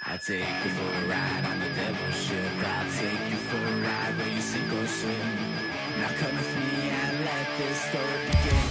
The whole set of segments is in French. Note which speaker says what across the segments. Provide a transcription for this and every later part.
Speaker 1: I'll take you for a ride on the devil's ship. I'll take you for a ride where you sink or swim. Now come with me and let this story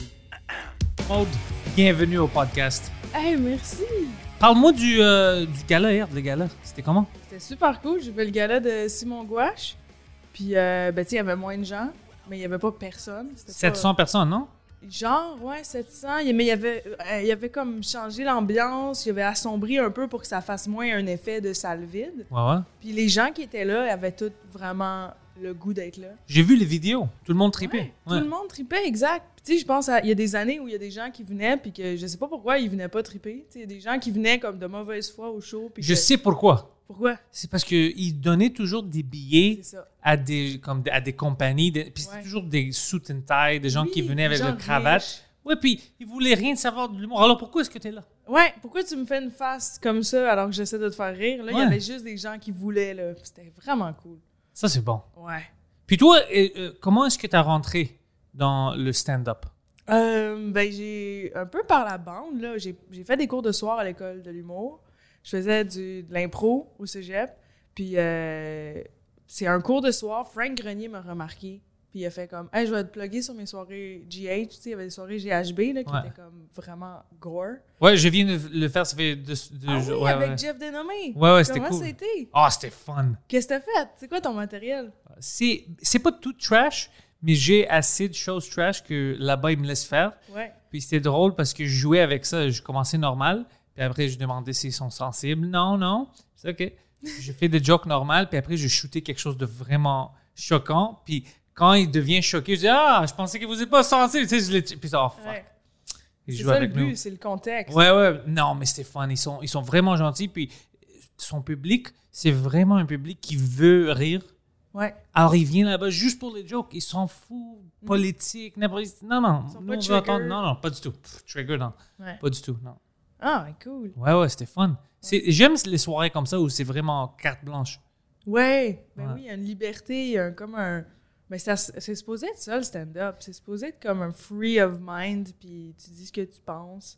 Speaker 1: begin.
Speaker 2: Maude, bienvenue au podcast.
Speaker 3: Hey, merci!
Speaker 2: Parle-moi du gala hier, le gala. C'était comment?
Speaker 3: C'était super cool. J'ai fait le gala de Simon Gouache. Puis, tu sais, il y avait moins de gens, mais il n'y avait pas personne. C'était
Speaker 2: 700 personnes, non?
Speaker 3: Genre, ouais, 700. Mais il y avait comme changé l'ambiance. Il avait assombri un peu pour que ça fasse moins un effet de salle vide.
Speaker 2: Ouais.
Speaker 3: Puis les gens qui étaient là avaient tous vraiment le goût d'être là.
Speaker 2: J'ai vu les vidéos. Tout le monde tripait.
Speaker 3: Ouais, tout le monde tripait, exact. Puis tu sais, je pense il y a des années où il y a des gens qui venaient puis que je sais pas pourquoi ils venaient pas triper. Tu sais, il y a des gens qui venaient comme de mauvaise foi au show. Puis
Speaker 2: Je sais pourquoi.
Speaker 3: Pourquoi?
Speaker 2: C'est parce qu'ils donnaient toujours des billets
Speaker 3: C'est ça.
Speaker 2: à des compagnies. Puis c'était toujours des suit and tie, des gens qui venaient avec leur cravate.
Speaker 3: Riches.
Speaker 2: Ouais, puis ils voulaient rien savoir de l'humour. Alors pourquoi est-ce que tu es là?
Speaker 3: Ouais, pourquoi tu me fais une face comme ça alors que j'essaie de te faire rire? Là, il y avait juste des gens qui voulaient, là. Puis c'était vraiment cool.
Speaker 2: Ça, c'est bon.
Speaker 3: Ouais.
Speaker 2: Puis toi, comment est-ce que tu as rentré dans le stand-up?
Speaker 3: Ben, j'ai un peu par la bande, là. J'ai fait des cours de soir à l'école de l'humour. Je faisais de l'impro au cégep. Puis c'est un cours de soir. Frank Grenier m'a remarqué. Puis il a fait comme, hey, je vais te plugger sur mes soirées GH. Tu sais, il y avait des soirées GHB là, qui étaient comme vraiment gore.
Speaker 2: Ouais, je viens de le faire, ça fait deux jours.
Speaker 3: Oui, avec Jeff Dénommé.
Speaker 2: Ouais, c'était cool.
Speaker 3: Comment c'était?
Speaker 2: Ah, c'était fun.
Speaker 3: Qu'est-ce que t'as fait? C'est quoi ton matériel?
Speaker 2: C'est pas tout trash, mais j'ai assez de choses trash que là-bas, ils me laissent faire.
Speaker 3: Ouais.
Speaker 2: Puis c'était drôle parce que je jouais avec ça. Je commençais normal. Puis après, je demandais s'ils sont sensibles. Non. C'est OK. Je fais des jokes normales. Puis après, je shootais quelque chose de vraiment choquant. Puis quand il devient choqué, je dis « Ah, je pensais que vous n'êtes pas sensible. » Tu sais, je l'ai... Puis ça, oh, fuck.
Speaker 3: Ouais.
Speaker 2: Il
Speaker 3: C'est
Speaker 2: joue
Speaker 3: ça
Speaker 2: avec
Speaker 3: le but,
Speaker 2: nous.
Speaker 3: c'est le contexte.
Speaker 2: Ouais. Non, mais c'était fun. Ils sont vraiment gentils. Puis son public, c'est vraiment un public qui veut rire.
Speaker 3: Ouais.
Speaker 2: Alors, il vient là-bas juste pour les jokes. Ils s'en foutent. Politique, n'importe quoi. Non.
Speaker 3: Ils sont
Speaker 2: Nous,
Speaker 3: pas
Speaker 2: on veut
Speaker 3: trigger.
Speaker 2: entendre. Non, pas du tout. Trigger, non.
Speaker 3: Ouais.
Speaker 2: Pas du tout, non.
Speaker 3: Ah, cool.
Speaker 2: Ouais, c'était fun. J'aime les soirées comme ça où c'est vraiment carte blanche.
Speaker 3: Ouais. Ben
Speaker 2: Ouais.
Speaker 3: oui, il y a une liberté, il y a comme un... Mais c'est supposé être ça, le stand-up. C'est supposé être comme un free of mind, puis tu dis ce que tu penses.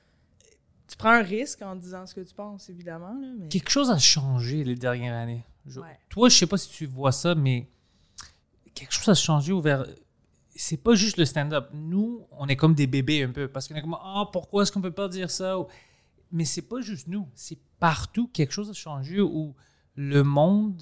Speaker 3: Tu prends un risque en disant ce que tu penses, évidemment, là, mais...
Speaker 2: Quelque chose a changé les dernières années.
Speaker 3: Ouais.
Speaker 2: Toi, je sais pas si tu vois ça, mais quelque chose a changé ouvert. C'est pas juste le stand-up. Nous, on est comme des bébés un peu, parce qu'on est comme « Ah, pourquoi est-ce qu'on peut pas dire ça? » Mais c'est pas juste nous. C'est partout. Quelque chose a changé où le monde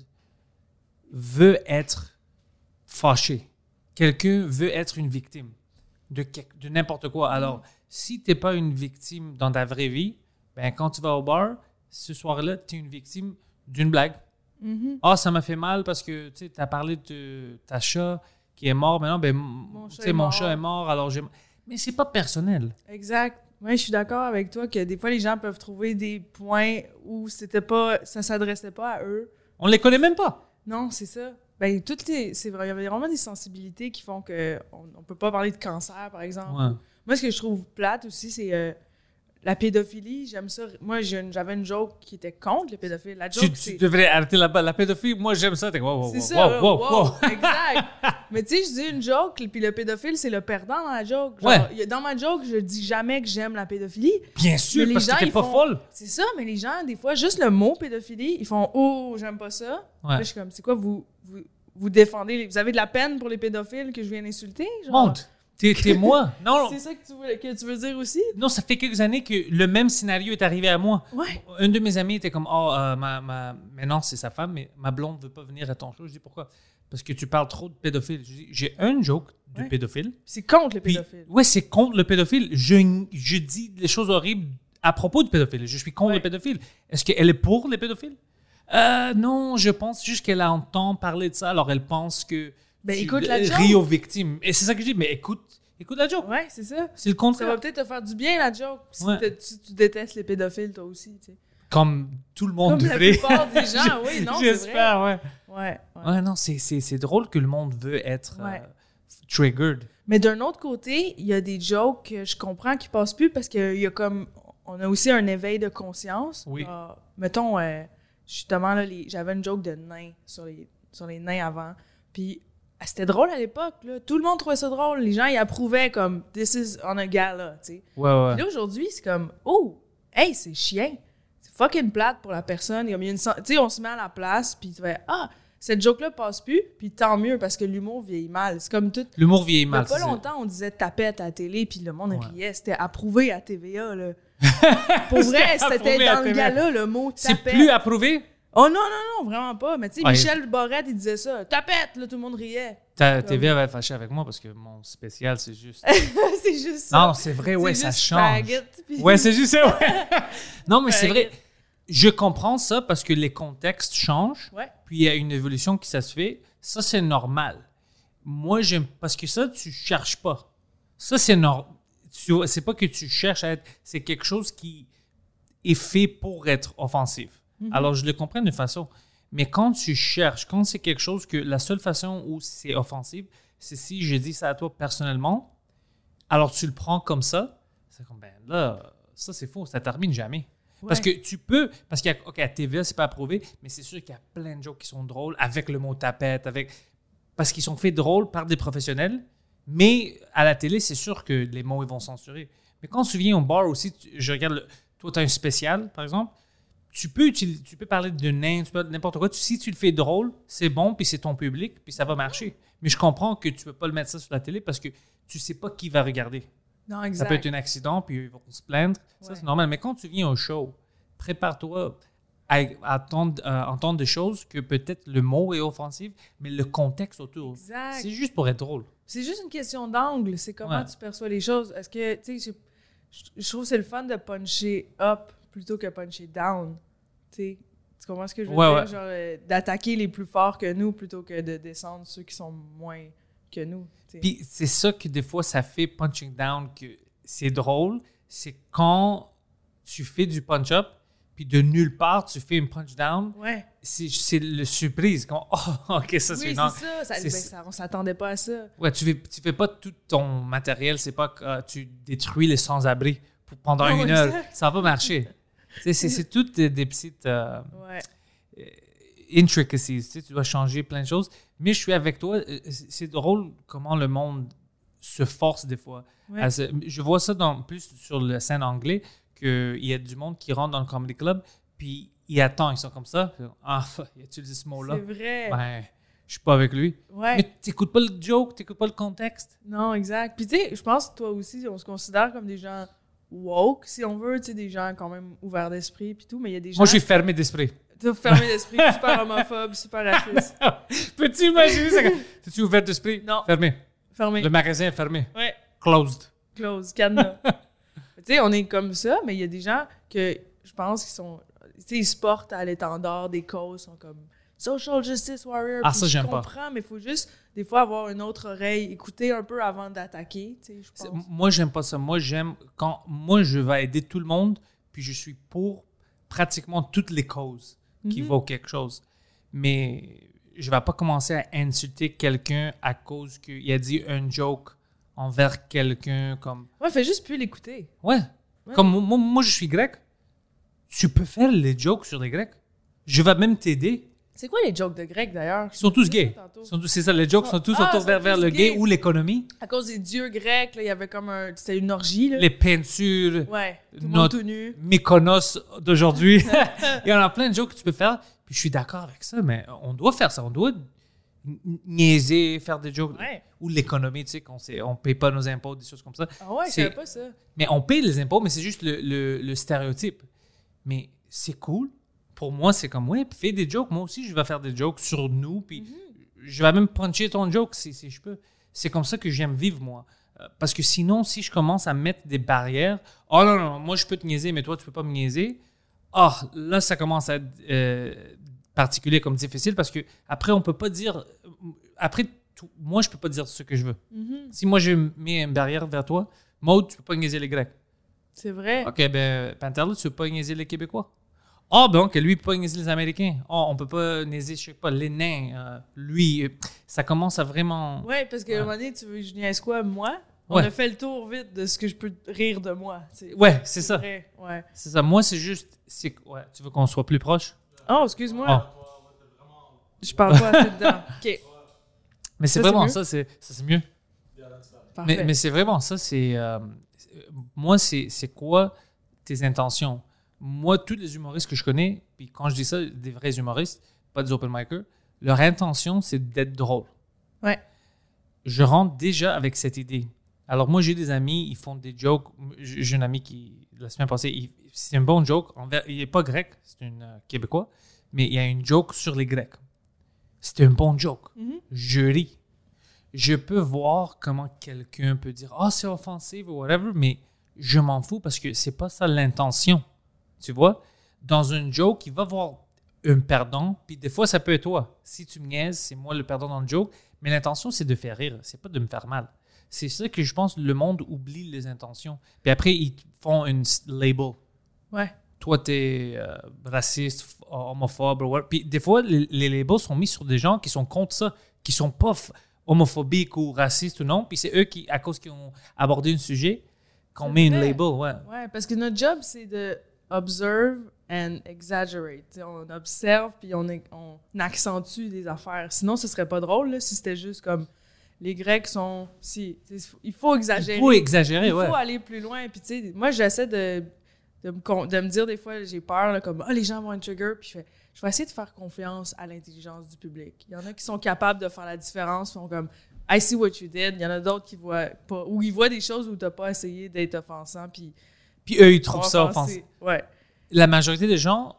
Speaker 2: veut être fâché. Quelqu'un veut être une victime de n'importe quoi. Alors, si tu n'es pas une victime dans ta vraie vie, ben quand tu vas au bar, ce soir-là, tu es une victime d'une blague.
Speaker 3: Mhm.
Speaker 2: Ah, ça m'a fait mal parce que tu as parlé de ta chat qui est mort. Maintenant, ben,
Speaker 3: Mon chat
Speaker 2: tu sais,
Speaker 3: est
Speaker 2: mon
Speaker 3: mort.
Speaker 2: chat est mort, alors j'ai... Mais c'est pas personnel.
Speaker 3: Exact. Ouais, je suis d'accord avec toi que des fois, les gens peuvent trouver des points où ça s'adressait pas à eux.
Speaker 2: On les connaît même pas.
Speaker 3: Non, c'est ça. Ben, c'est vrai, il y avait vraiment des sensibilités qui font qu'on peut pas parler de cancer, par exemple.
Speaker 2: Ouais.
Speaker 3: Moi, ce que je trouve plate aussi, c'est la pédophilie. J'aime ça. Moi, j'avais une joke qui était contre les pédophiles. La joke,
Speaker 2: Tu devrais arrêter la pédophilie. Moi, j'aime ça.
Speaker 3: C'est ça, wow. Exact. Mais tu sais, je dis une joke, puis le pédophile, c'est le perdant dans la joke. Genre, dans ma joke, je dis jamais que j'aime la pédophilie.
Speaker 2: Bien sûr,
Speaker 3: Mais
Speaker 2: parce que t'es pas folle.
Speaker 3: C'est ça, mais les gens, des fois, juste le mot pédophilie, ils font « Oh, j'aime pas ça ». Là, je suis comme, c'est quoi, vous défendez, vous avez de la peine pour les pédophiles que je viens d'insulter? Genre?
Speaker 2: Monte. T'es moi. Non.
Speaker 3: C'est ça que tu veux dire aussi?
Speaker 2: Non, ça fait quelques années que le même scénario est arrivé à moi.
Speaker 3: Ouais.
Speaker 2: Un de mes amis était comme, mais non, c'est sa femme, mais ma blonde ne veut pas venir à ton show. Je dis, pourquoi? Parce que tu parles trop de pédophiles. Je dis, j'ai un joke de pédophile.
Speaker 3: C'est contre le
Speaker 2: Puis,
Speaker 3: pédophile.
Speaker 2: ouais, c'est contre le pédophile. Je dis des choses horribles à propos du pédophile. Je suis contre le pédophile. Est-ce qu'elle est pour les pédophiles? Non, je pense juste qu'elle entend parler de ça, alors elle pense que
Speaker 3: écoute la joke.
Speaker 2: ris aux victimes. Et c'est ça que je dis, mais écoute la joke.
Speaker 3: Ouais, c'est ça.
Speaker 2: C'est le contraire.
Speaker 3: Ça va peut-être te faire du bien, la joke, si
Speaker 2: Ouais.
Speaker 3: tu détestes les pédophiles, toi aussi, tu sais.
Speaker 2: Comme tout le monde
Speaker 3: Comme la
Speaker 2: devrait.
Speaker 3: plupart des gens, oui, non, c'est vrai.
Speaker 2: J'espère, ouais.
Speaker 3: Ouais.
Speaker 2: Ouais, non, c'est drôle que le monde veut être triggered.
Speaker 3: Mais d'un autre côté, il y a des jokes que je comprends qui passent plus parce qu'il y a comme... On a aussi un éveil de conscience.
Speaker 2: Oui.
Speaker 3: Mettons, justement, là, j'avais une joke de nains sur les nains avant. Puis c'était drôle à l'époque, là. Tout le monde trouvait ça drôle. Les gens, ils approuvaient comme « This is on a gala », tu sais.
Speaker 2: Ouais.
Speaker 3: Puis là, aujourd'hui, c'est comme « Oh, hey, c'est chien. C'est fucking plate pour la personne. Tu sais, on se met à la place, puis tu fais « Ah, cette joke-là passe plus, puis tant mieux, parce que l'humour vieillit mal. » C'est comme tout...
Speaker 2: L'humour vieillit mal.
Speaker 3: Il y a pas longtemps, on disait « tapette » à la télé, puis le monde riait. C'était approuvé à TVA, là. Pour vrai, c'était dans le gala, le mot « tapette ».
Speaker 2: C'est plus approuvé?
Speaker 3: Oh non, vraiment pas. Mais tu sais, Michel Barrette, il disait ça. Tapette, là, tout le monde riait.
Speaker 2: Ta TV avait fâché avec moi parce que mon spécial, c'est juste...
Speaker 3: c'est juste ça.
Speaker 2: Non, c'est vrai, ouais, ça change.
Speaker 3: Spaghetti, puis...
Speaker 2: Ouais, c'est juste ça, ouais. Non, mais c'est vrai. Je comprends ça parce que les contextes changent.
Speaker 3: Ouais.
Speaker 2: Puis il y a une évolution qui ça se fait. Ça, c'est normal. Moi, j'aime... Parce que ça, tu cherches pas. Ça, c'est normal. C'est pas que tu cherches à être... C'est quelque chose qui est fait pour être offensif. Alors, je le comprends d'une façon. Mais quand tu cherches, quand c'est quelque chose que la seule façon où c'est offensif, c'est si je dis ça à toi personnellement, alors tu le prends comme ça, c'est comme, ben là, ça c'est faux, ça termine jamais. Ouais. Parce que tu peux, parce qu'à TVA, c'est pas approuvé, mais c'est sûr qu'il y a plein de jokes qui sont drôles avec le mot tapette, parce qu'ils sont faits drôles par des professionnels, mais à la télé, c'est sûr que les mots, ils vont censurer. Mais quand tu viens au bar aussi, je regarde, toi, tu as un spécial, par exemple, tu peux parler de nain, tu peux n'importe quoi. Si tu le fais drôle, c'est bon, puis c'est ton public, puis ça va marcher. Mais je comprends que tu peux pas le mettre ça sur la télé parce que tu sais pas qui va regarder.
Speaker 3: Non, exact.
Speaker 2: Ça peut être un accident, puis ils vont se plaindre. Ça, c'est normal. Mais quand tu viens au show, prépare-toi à entendre des choses que peut-être le mot est offensif, mais le contexte autour, c'est juste pour être drôle.
Speaker 3: C'est juste une question d'angle. C'est comment tu perçois les choses. Est-ce que, tu sais, je trouve que c'est le fun de puncher up plutôt que puncher down. Tu comprends ce que je veux dire? Genre, d'attaquer les plus forts que nous plutôt que de descendre ceux qui sont moins que nous. T'sais.
Speaker 2: Puis c'est ça que des fois, ça fait punching down que c'est drôle. C'est quand tu fais du punch-up, puis de nulle part, tu fais une punch-down.
Speaker 3: Ouais.
Speaker 2: C'est le surprise. Quand, oh, OK, ça, c'est
Speaker 3: énorme. Oui, c'est ça. On s'attendait pas à ça.
Speaker 2: Ouais, tu fais pas tout ton matériel. C'est pas que tu détruis les sans-abri pendant une heure.
Speaker 3: Exact.
Speaker 2: Ça va pas marcher. C'est toutes des petites intricacies. Tu dois changer plein de choses. Mais je suis avec toi. C'est drôle comment le monde se force des fois. Ouais. Je vois ça plus sur la scène anglaise, qu'il y a du monde qui rentre dans le comedy club, puis ils attendent, ils sont comme ça. Ah, il a utilisé ce mot-là.
Speaker 3: C'est vrai.
Speaker 2: Ben, je suis pas avec lui.
Speaker 3: Ouais.
Speaker 2: Mais t'écoutes pas le joke, t'écoutes pas le contexte.
Speaker 3: Non, exact. Puis tu sais, je pense que toi aussi, on se considère comme des gens woke, si on veut, tu sais, des gens quand même ouverts d'esprit puis tout, mais il y a des gens...
Speaker 2: Moi, je suis fermé d'esprit.
Speaker 3: T'es fermé d'esprit, super homophobe, super raciste.
Speaker 2: Peux-tu imaginer ça? T'es-tu ouvert d'esprit?
Speaker 3: Non.
Speaker 2: Fermé.
Speaker 3: Fermé.
Speaker 2: Le magasin est fermé.
Speaker 3: Ouais.
Speaker 2: Closed.
Speaker 3: Closed, cadenas. Tu sais, on est comme ça, mais il y a des gens que je pense qu'ils sont... Tu sais, ils se portent à l'étendard des causes, sont comme social justice warrior.
Speaker 2: Ah, ça, j'aime pas.
Speaker 3: Je comprends, mais il faut juste, des fois, avoir une autre oreille, écouter un peu avant d'attaquer, tu sais, je pense.
Speaker 2: Moi, j'aime pas ça. Moi, je vais aider tout le monde, puis je suis pour pratiquement toutes les causes qui vaut quelque chose. Mais je vais pas commencer à insulter quelqu'un à cause qu'il a dit un joke envers quelqu'un comme...
Speaker 3: Ouais, fais juste plus l'écouter.
Speaker 2: Ouais. Comme moi, je suis grec. Tu peux faire les jokes sur les Grecs. Je vais même t'aider.
Speaker 3: C'est quoi les jokes de Grecs, d'ailleurs?
Speaker 2: Ils sont tous gays. C'est ça, les jokes sont tous autour vers le gay ou l'économie.
Speaker 3: À cause des dieux grecs, là, il y avait comme c'était une orgie. Là.
Speaker 2: Les peintures.
Speaker 3: Ouais, tout le monde tout nu.
Speaker 2: Mykonos d'aujourd'hui. Il y en a plein de jokes que tu peux faire. Puis je suis d'accord avec ça, mais on doit faire ça. On doit niaiser, faire des jokes.
Speaker 3: Ouais.
Speaker 2: Ou l'économie, tu sais, on paye pas nos impôts, des choses comme ça.
Speaker 3: Ah ouais, je savais pas ça.
Speaker 2: Mais on paye les impôts, mais c'est juste le stéréotype. Mais c'est cool. Pour moi, c'est comme, ouais, fais des jokes. Moi aussi, je vais faire des jokes sur nous. Puis je vais même puncher ton joke si je peux. C'est comme ça que j'aime vivre, moi. Parce que sinon, si je commence à mettre des barrières, oh non, moi, je peux te niaiser, mais toi, tu peux pas me niaiser. Ah, là, ça commence à être particulier comme difficile parce que après, on peut pas dire. Après, moi, je peux pas dire ce que je veux. Si moi, je mets une barrière vers toi, Maud, tu peux pas niaiser les Grecs.
Speaker 3: C'est vrai.
Speaker 2: OK, ben, Panterlo, tu peux pas niaiser les Québécois. Ah, ben, OK, lui, il peut pas niaiser les Américains. Ah, on peut pas niaiser, je sais pas, les nains. Lui, ça commence à vraiment...
Speaker 3: Oui, parce qu'à un moment donné, tu veux que je niaise quoi, moi? On a fait le tour vite de ce que je peux rire de moi.
Speaker 2: Ouais, c'est ça.
Speaker 3: Vrai, ouais.
Speaker 2: C'est ça. Moi, c'est juste... Ouais, tu veux qu'on soit plus proche?
Speaker 3: Oh, excuse-moi. Oh. Je parle pas assez dedans. OK.
Speaker 2: Mais c'est vraiment ça, c'est mieux. Mais c'est vraiment ça, c'est... moi, c'est quoi tes intentions? moi, tous les humoristes que je connais, puis quand je dis ça, des vrais humoristes, pas des open micers, leur intention, c'est d'être drôle.
Speaker 3: Ouais.
Speaker 2: Je rentre déjà avec cette idée. Alors, moi, j'ai des amis, ils font des jokes. J'ai un ami qui, la semaine passée, c'est un bon joke. Il n'est pas grec, c'est un Québécois, mais il y a une joke sur les Grecs. C'est un bon joke. Je ris. Je peux voir comment quelqu'un peut dire « Ah, c'est offensif » ou whatever, mais je m'en fous parce que c'est pas ça l'intention. Tu vois? Dans une joke, il va y avoir un perdant, puis des fois, ça peut être toi. Si tu me niaises, c'est moi le perdant dans le joke, mais l'intention, c'est de faire rire, c'est pas de me faire mal. C'est ça que je pense le monde oublie les intentions. Puis après, ils font une label.
Speaker 3: Ouais.
Speaker 2: Toi, t'es raciste, homophobe, ou whatever. Puis des fois, les labels sont mis sur des gens qui sont contre ça, qui sont pas homophobiques ou racistes ou non, puis c'est eux qui, à cause qu'ils ont abordé un sujet, qu'on met une label, ouais.
Speaker 3: Ouais, parce que notre job, c'est de observe and exaggerate. T'sais, on observe puis on accentue des affaires. Sinon, ce serait pas drôle là, si c'était juste comme les Grecs sont... il faut exagérer.
Speaker 2: Il faut exagérer,
Speaker 3: il
Speaker 2: ouais.
Speaker 3: Il faut aller plus loin. Puis tu sais, moi, j'essaie de me dire des fois, j'ai peur, là, comme « Ah, les gens vont être trigger », puis je vais essayer de faire confiance à l'intelligence du public. Il y en a qui sont capables de faire la différence, font comme « I see what you did ». Il y en a d'autres qui voient pas, ou ils voient des choses où tu n'as pas essayé d'être offensant, puis
Speaker 2: eux, ils trouvent ça offensant.
Speaker 3: Ouais.
Speaker 2: La majorité des gens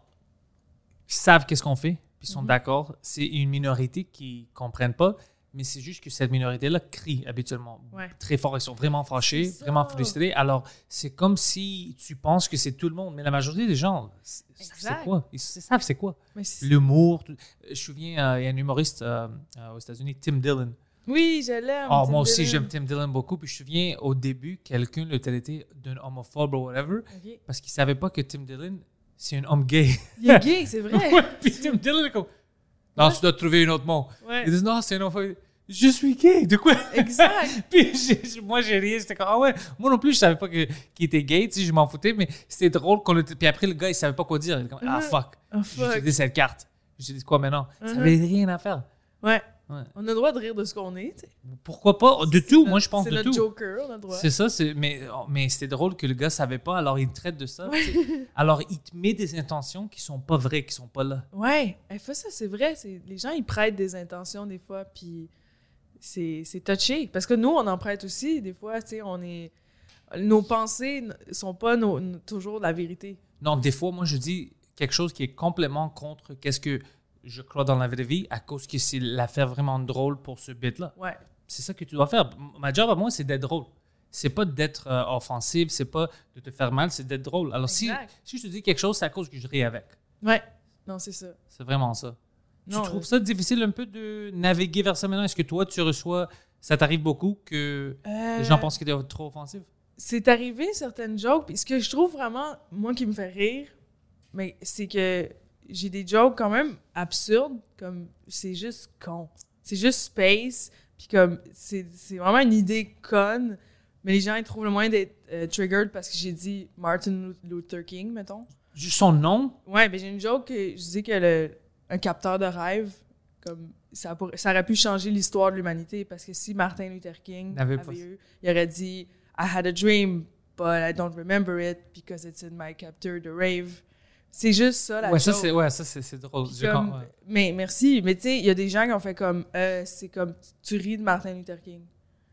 Speaker 2: savent qu'est-ce qu'on fait, puis sont d'accord. C'est une minorité qui ne comprennent pas, mais c'est juste que cette minorité-là crie habituellement très fort. Ils sont vraiment fâchés, vraiment frustrés. Alors, c'est comme si tu penses que c'est tout le monde, mais la majorité des gens, c'est quoi? Ils savent c'est quoi. L'humour. Je me souviens, il y a un humoriste aux États-Unis, Tim Dillon.
Speaker 3: Oui, je l'aime.
Speaker 2: Moi aussi, j'aime Tim Dillon beaucoup. Puis je me souviens, au début, quelqu'un le traitait d'un homophobe ou whatever, parce qu'il ne savait pas que Tim Dillon, c'est un homme gay.
Speaker 3: Il est gay, c'est vrai.
Speaker 2: Puis Tim Dillon est comme... Non, tu dois trouver un autre mot.
Speaker 3: Ouais.
Speaker 2: Ils disent, non, c'est un homophobe. Je suis gay, de quoi?
Speaker 3: Exact.
Speaker 2: Puis moi, j'ai ri, j'étais comme, ah ouais. Moi non plus, je savais pas qu'il était gay, tu sais, je m'en foutais, mais c'était drôle. Puis après, le gars, il savait pas quoi dire. Il était comme, ah fuck. J'ai utilisé cette carte. J'ai dit quoi maintenant? Ça n'avait rien à faire.
Speaker 3: Ouais. On a le droit de rire de ce qu'on est, tu sais.
Speaker 2: Pourquoi pas? De tout, moi je pense de tout.
Speaker 3: C'est notre Joker, on a le droit.
Speaker 2: C'est ça, mais c'était drôle que le gars savait pas, alors il traite de ça. Alors il te met des intentions qui sont pas vraies, qui sont pas là.
Speaker 3: Ouais, ça c'est vrai. Les gens, ils prêtent des intentions des fois, puis c'est touché. Parce que nous, on en prête aussi, des fois, tu sais, nos pensées sont pas toujours la vérité.
Speaker 2: Non, des fois, moi je dis quelque chose qui est complètement contre qu'est-ce que je crois dans la vraie vie à cause que c'est l'affaire vraiment drôle pour ce bit-là.
Speaker 3: Ouais.
Speaker 2: C'est ça que tu dois faire. Ma job à moi, c'est d'être drôle. C'est pas d'être offensif, c'est pas de te faire mal, c'est d'être drôle. Alors si je te dis quelque chose, c'est à cause que je ris avec.
Speaker 3: Ouais. Non, c'est ça.
Speaker 2: C'est vraiment ça. Tu trouves ça difficile un peu de naviguer vers ça maintenant? Est-ce que toi, tu reçois... Ça t'arrive beaucoup que les gens pensent que tu es trop offensif?
Speaker 3: C'est arrivé certaines jokes. Puis ce que je trouve vraiment, moi, qui me fait rire, mais c'est que j'ai des jokes quand même absurdes, comme c'est juste con. C'est juste space, puis comme c'est vraiment une idée conne, mais les gens ils trouvent le moyen d'être triggered parce que j'ai dit Martin Luther King, mettons.
Speaker 2: Juste son nom?
Speaker 3: Ouais, mais j'ai une joke que je dis que un capteur de rêve, comme ça aurait pu changer l'histoire de l'humanité, parce que si Martin Luther King avait eu, il aurait dit I had a dream, but I don't remember it because it's in my capture de rave. C'est juste ça, la joke.
Speaker 2: Ça, c'est drôle.
Speaker 3: Mais merci. Mais tu sais, il y a des gens qui ont fait comme... c'est comme... Tu ris de Martin Luther King.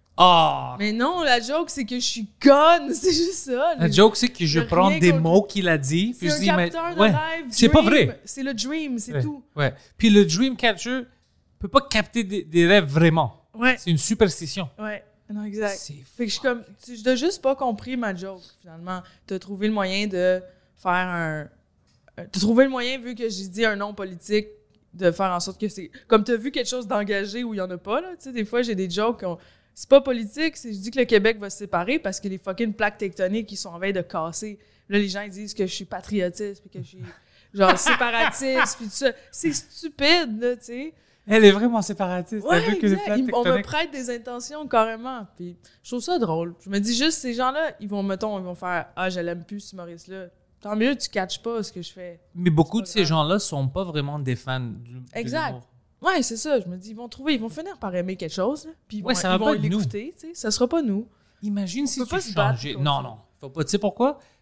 Speaker 2: Ah!
Speaker 3: Mais non, la joke, c'est que je suis conne. C'est juste ça.
Speaker 2: La joke, c'est que je prends des mots qu'il a dit.
Speaker 3: C'est un capteur de rêve.
Speaker 2: C'est pas vrai.
Speaker 3: C'est le dream, c'est tout.
Speaker 2: Ouais. Puis le dream catcher peut pas capter des rêves vraiment.
Speaker 3: Ouais.
Speaker 2: C'est une superstition.
Speaker 3: Ouais. Non, exact. Fait que je suis comme... Tu n'as juste pas compris ma joke, finalement. Tu as trouvé le moyen de faire un... T'as trouvé le moyen, vu que j'ai dit un nom politique, de faire en sorte que c'est... Comme t'as vu quelque chose d'engagé où il y en a pas, là. Tu sais, des fois, j'ai des jokes... C'est pas politique, je dis que le Québec va se séparer parce que les fucking plaques tectoniques, qui sont en veille de casser. Là, les gens, ils disent que je suis patriotiste, puis que je suis, genre, séparatiste, puis tout ça. C'est stupide, là, tu sais.
Speaker 2: Elle est vraiment séparatiste.
Speaker 3: Ouais, vu que les plaques tectoniques... On me prête des intentions, carrément. Puis je trouve ça drôle. Je me dis juste, ces gens-là, ils vont faire « Ah, je l'aime plus, ce Maurice-là. » Tant mieux, tu catches pas ce que je fais.
Speaker 2: Mais beaucoup de ces gens-là sont pas vraiment des fans de l'humour.
Speaker 3: Ouais, c'est ça. Je me dis, ils vont finir par aimer quelque chose, là, puis ils vont,
Speaker 2: ça va
Speaker 3: ils vont l'écouter, tu sais. Ça sera pas nous.
Speaker 2: Imagine si tu changeais... Non. Faut pas. Tu sais pourquoi?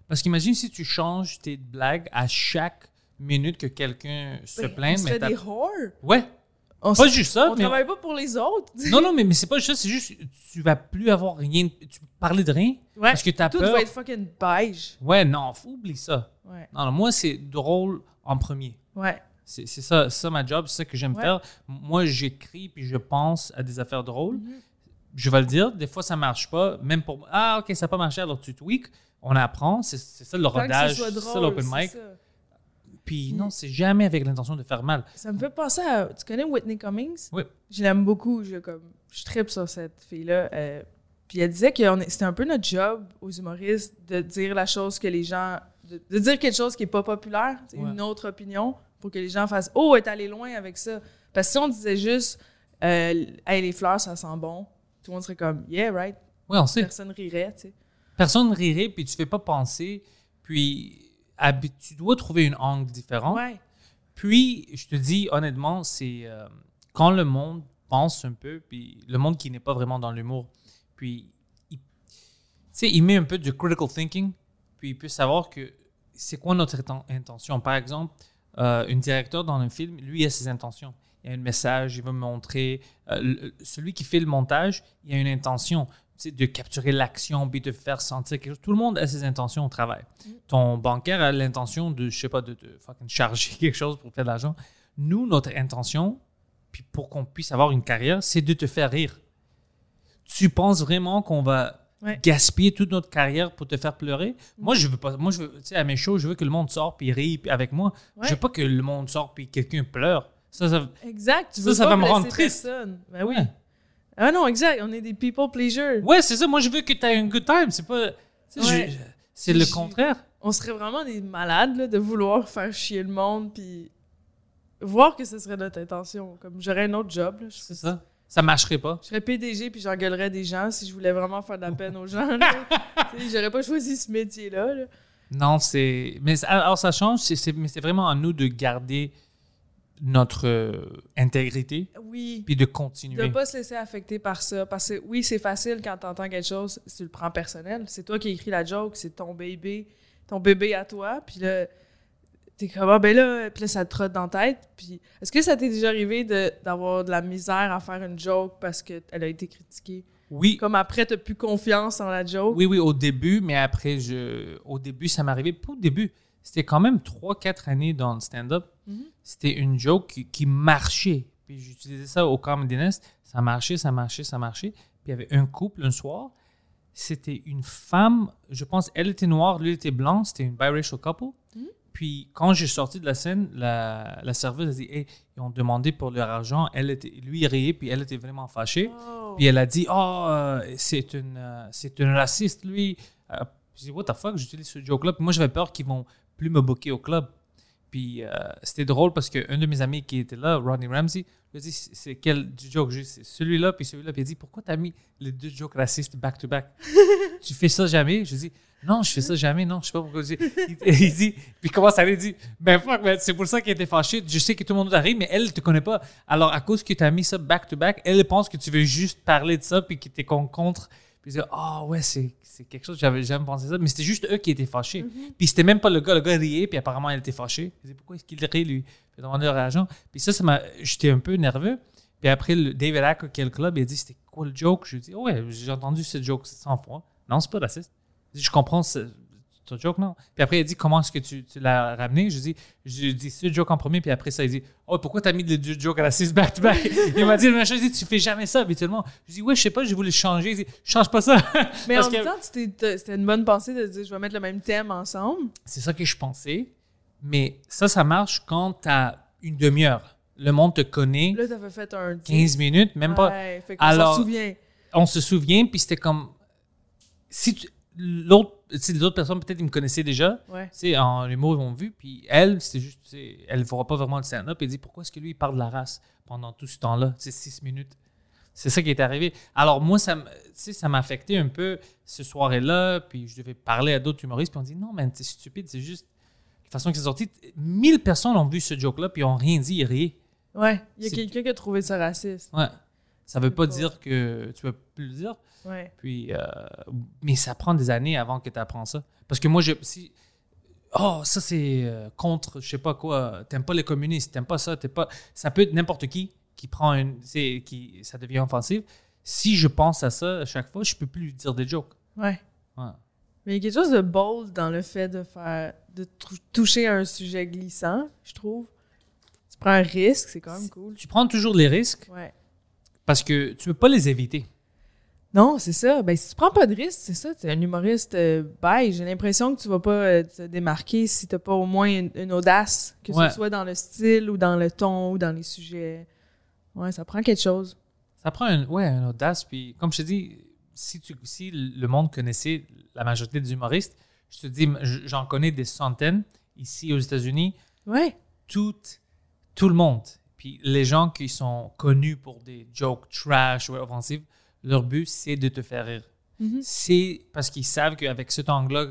Speaker 2: Parce qu'imagine si tu changes tes blagues à chaque minute que quelqu'un se plaint.
Speaker 3: On serait des whores.
Speaker 2: Ouais.
Speaker 3: On
Speaker 2: Pas juste ça,
Speaker 3: on
Speaker 2: mais...
Speaker 3: travaille pas pour les autres.
Speaker 2: Non, mais c'est pas juste ça, c'est juste tu vas plus avoir rien... Tu peux parler de rien
Speaker 3: Ouais.
Speaker 2: parce que t'as
Speaker 3: Tout
Speaker 2: peur.
Speaker 3: va être fucking beige.
Speaker 2: Ouais, non, oublie ça.
Speaker 3: Ouais.
Speaker 2: Non, moi, c'est drôle en premier.
Speaker 3: Ouais.
Speaker 2: C'est ça ma job, c'est ça que j'aime
Speaker 3: Ouais.
Speaker 2: faire. Moi, j'écris puis je pense à des affaires drôles.
Speaker 3: Mm-hmm.
Speaker 2: Je vais le dire, des fois ça marche pas, même pour ah ok ça n'a pas marché alors tu tweaks, on apprend, c'est ça le
Speaker 3: Tant que
Speaker 2: rodage,
Speaker 3: ce soit
Speaker 2: c'est
Speaker 3: drôle,
Speaker 2: ça l'open
Speaker 3: c'est
Speaker 2: mic.
Speaker 3: ça.
Speaker 2: Puis non, c'est jamais avec l'intention de faire mal.
Speaker 3: Ça me fait penser à... Tu connais Whitney Cummings?
Speaker 2: Oui.
Speaker 3: Je l'aime beaucoup. Je trippe sur cette fille-là. Puis elle disait que c'était un peu notre job aux humoristes de dire la chose que les gens... De dire quelque chose qui est pas populaire,
Speaker 2: Ouais.
Speaker 3: une autre opinion, pour que les gens fassent « Oh, elle est allée loin avec ça. » Parce que si on disait juste « Hey, les fleurs, ça sent bon », tout le monde serait comme « Yeah, right.
Speaker 2: Oui, on » sait.
Speaker 3: Personne rirait, tu sais.
Speaker 2: Personne ne rirait, puis tu fais pas penser, puis tu dois trouver une angle différente.
Speaker 3: Ouais.
Speaker 2: Puis, je te dis honnêtement, c'est quand le monde pense un peu, puis le monde qui n'est pas vraiment dans l'humour, puis tu sais, il met un peu de critical thinking, puis il peut savoir que c'est quoi notre intention. Par exemple, un directeur dans un film, lui, il a ses intentions. Il y a un message, il veut me montrer. Celui qui fait le montage, il a une intention, tu sais, de capturer l'action, puis de faire sentir quelque chose. Tout le monde a ses intentions au travail. Ton bancaire a l'intention de, je sais pas, de fucking charger quelque chose pour faire de l'argent. Nous, notre intention, puis pour qu'on puisse avoir une carrière, c'est de te faire rire. Tu penses vraiment qu'on va gaspiller toute notre carrière pour te faire pleurer? Moi, je veux pas. Moi, je veux, tu sais, à mes shows, je veux que le monde sorte puis rit avec moi.
Speaker 3: Ouais.
Speaker 2: Je veux pas que le monde sorte puis quelqu'un pleure. Ça,
Speaker 3: Exact. Tu
Speaker 2: Ça,
Speaker 3: veux
Speaker 2: ça
Speaker 3: pas
Speaker 2: va me
Speaker 3: blesser
Speaker 2: rendre triste.
Speaker 3: personne. Ben oui.
Speaker 2: Ouais.
Speaker 3: Ah non, exact. On est des people pleasers.
Speaker 2: Ouais, c'est ça. Moi, je veux que tu aies un good time. C'est pas. Tu sais,
Speaker 3: Ouais.
Speaker 2: c'est le contraire.
Speaker 3: On serait vraiment des malades là, de vouloir faire chier le monde puis voir que ce serait notre intention. Comme j'aurais un autre job. Là,
Speaker 2: C'est ça. Ça marcherait pas.
Speaker 3: Je serais PDG puis j'engueulerais des gens si je voulais vraiment faire de la peine aux gens. Là. Tu sais, j'aurais pas choisi ce métier-là. Là.
Speaker 2: Non, c'est. Mais alors, ça change. Mais c'est vraiment à nous de garder notre intégrité
Speaker 3: Oui.
Speaker 2: puis de continuer.
Speaker 3: De pas se laisser affecter par ça. Parce que oui, c'est facile quand t'entends quelque chose, tu le prends personnel. C'est toi qui écris la joke, c'est ton bébé à toi. Puis là, t'es comme, ah ben là, puis là, ça te trotte dans la tête. Puis est-ce que ça t'est déjà arrivé d'avoir de la misère à faire une joke parce qu'elle a été critiquée?
Speaker 2: Oui.
Speaker 3: Comme après, t'as plus confiance en la joke?
Speaker 2: Oui, au début, mais après, au début, ça m'arrivait. Pas au début. C'était quand même 3-4 années dans le stand-up.
Speaker 3: Mhm.
Speaker 2: C'était une joke qui marchait. Puis j'utilisais ça au Comedy Nest. Ça marchait. Puis il y avait un couple un soir. C'était une femme, je pense, elle était noire, lui était blanc. C'était une biracial couple.
Speaker 3: Mhm.
Speaker 2: Puis quand j'ai sorti de la scène, la serveuse a dit hey, ils ont demandé pour leur argent. Lui, il riait, puis elle était vraiment fâchée.
Speaker 3: Oh.
Speaker 2: Puis elle a dit c'est une raciste, lui. Je dis what the fuck, j'utilise ce joke-là. Puis moi, j'avais peur qu'ils vont plus me booker au club. Puis c'était drôle parce qu'un de mes amis qui était là, Rodney Ramsey, lui a dit c'est quel joke? C'est celui-là, puis celui-là. Puis il a dit pourquoi t'as mis les deux jokes racistes back-to-back? Tu fais ça jamais? Je dis non, je fais ça jamais, non, je sais pas pourquoi. Il dit, puis comment ça lui dit ben fuck, man, c'est pour ça qu'elle était fâchée. Je sais que tout le monde arrive, mais elle te connaît pas. Alors à cause que tu as mis ça back-to-back, elle pense que tu veux juste parler de ça, puis que tu es contre. Puis il dit ouais, c'est quelque chose, j'avais jamais pensé ça, mais c'était juste eux qui étaient fâchés. Puis c'était même pas le gars riait, puis apparemment elle était fâchée. Il dit pourquoi est-ce qu'il rit lui? Puis il demandait leur argent. Puis j'étais un peu nerveux. Puis après, David Acker, qui est le club, il a dit c'était quoi le joke? Je lui ai dit ouais, j'ai entendu ce joke 100 fois. Non, c'est pas raciste. Je comprends ton joke, non? Puis après, il a dit comment est-ce que tu l'as ramené? Je dis ce joke en premier, puis après ça, il dit pourquoi t'as mis les deux jokes racistes back-to-back? Il m'a dit le machin, il dit tu fais jamais ça habituellement. Je dis ouais, je sais pas, je voulais changer. Il dit change pas ça.
Speaker 3: Mais
Speaker 2: Parce
Speaker 3: en même temps, c'était une bonne pensée de dire je vais mettre le même thème ensemble.
Speaker 2: C'est ça que je pensais. Mais ça marche quand t'as une demi-heure. Le monde te connaît.
Speaker 3: Là, t'avais fait un
Speaker 2: 15 minutes, même pas.
Speaker 3: Ouais, fait qu'on
Speaker 2: Alors,
Speaker 3: s'en souvient.
Speaker 2: On se souvient, puis c'était comme si l'autre personne peut-être ils me connaissaient déjà.
Speaker 3: Ouais.
Speaker 2: Tu sais, en humour, ils m'ont vu. Puis elle, c'était juste, tu sais, elle ne voit pas vraiment le stand-up. Elle dit pourquoi est-ce que lui, il parle de la race pendant tout ce temps-là? C'est 6 minutes. C'est ça qui est arrivé. Alors, moi, ça m'a affecté un peu ce soir-là. Puis je devais parler à d'autres humoristes. Puis on dit non, man, c'est stupide. C'est juste la façon qu'ils sont sortis. 1000 personnes ont vu ce joke-là. Puis ils n'ont rien dit, ils riaient.
Speaker 3: Ouais. Il y a
Speaker 2: C'est-
Speaker 3: quelqu'un qui a trouvé ça raciste.
Speaker 2: Ouais. Ça veut pas
Speaker 3: pas.
Speaker 2: dire que tu vas plus le dire.
Speaker 3: Ouais.
Speaker 2: Puis, mais ça prend des années avant que tu apprends ça. Parce que moi, ça c'est contre, je sais pas quoi, t'aimes pas les communistes, t'aimes pas ça, ça peut être n'importe qui prend ça devient offensif. Si je pense à ça à chaque fois, je peux plus lui dire des jokes.
Speaker 3: Ouais.
Speaker 2: Ouais.
Speaker 3: Mais il y a quelque chose de bold dans le fait de toucher un sujet glissant, je trouve. Tu prends un risque, c'est quand même cool.
Speaker 2: Tu prends toujours les risques
Speaker 3: Ouais.
Speaker 2: parce que tu peux pas les éviter.
Speaker 3: Non, c'est ça. Ben, si tu prends pas de risque, c'est ça. Tu es un humoriste, bye. J'ai l'impression que tu vas pas te démarquer si t'as pas au moins une audace, que
Speaker 2: Ouais.
Speaker 3: ce soit dans le style ou dans le ton ou dans les sujets. Ouais, ça prend quelque chose.
Speaker 2: Ça prend une audace. Puis, comme je te dis, si le monde connaissait la majorité des humoristes, je te dis, j'en connais des centaines ici aux États-Unis.
Speaker 3: Ouais.
Speaker 2: Tout le monde. Puis les gens qui sont connus pour des jokes trash ou offensifs, leur but, c'est de te faire rire.
Speaker 3: Mhm.
Speaker 2: C'est parce qu'ils savent qu'avec cet angle-là,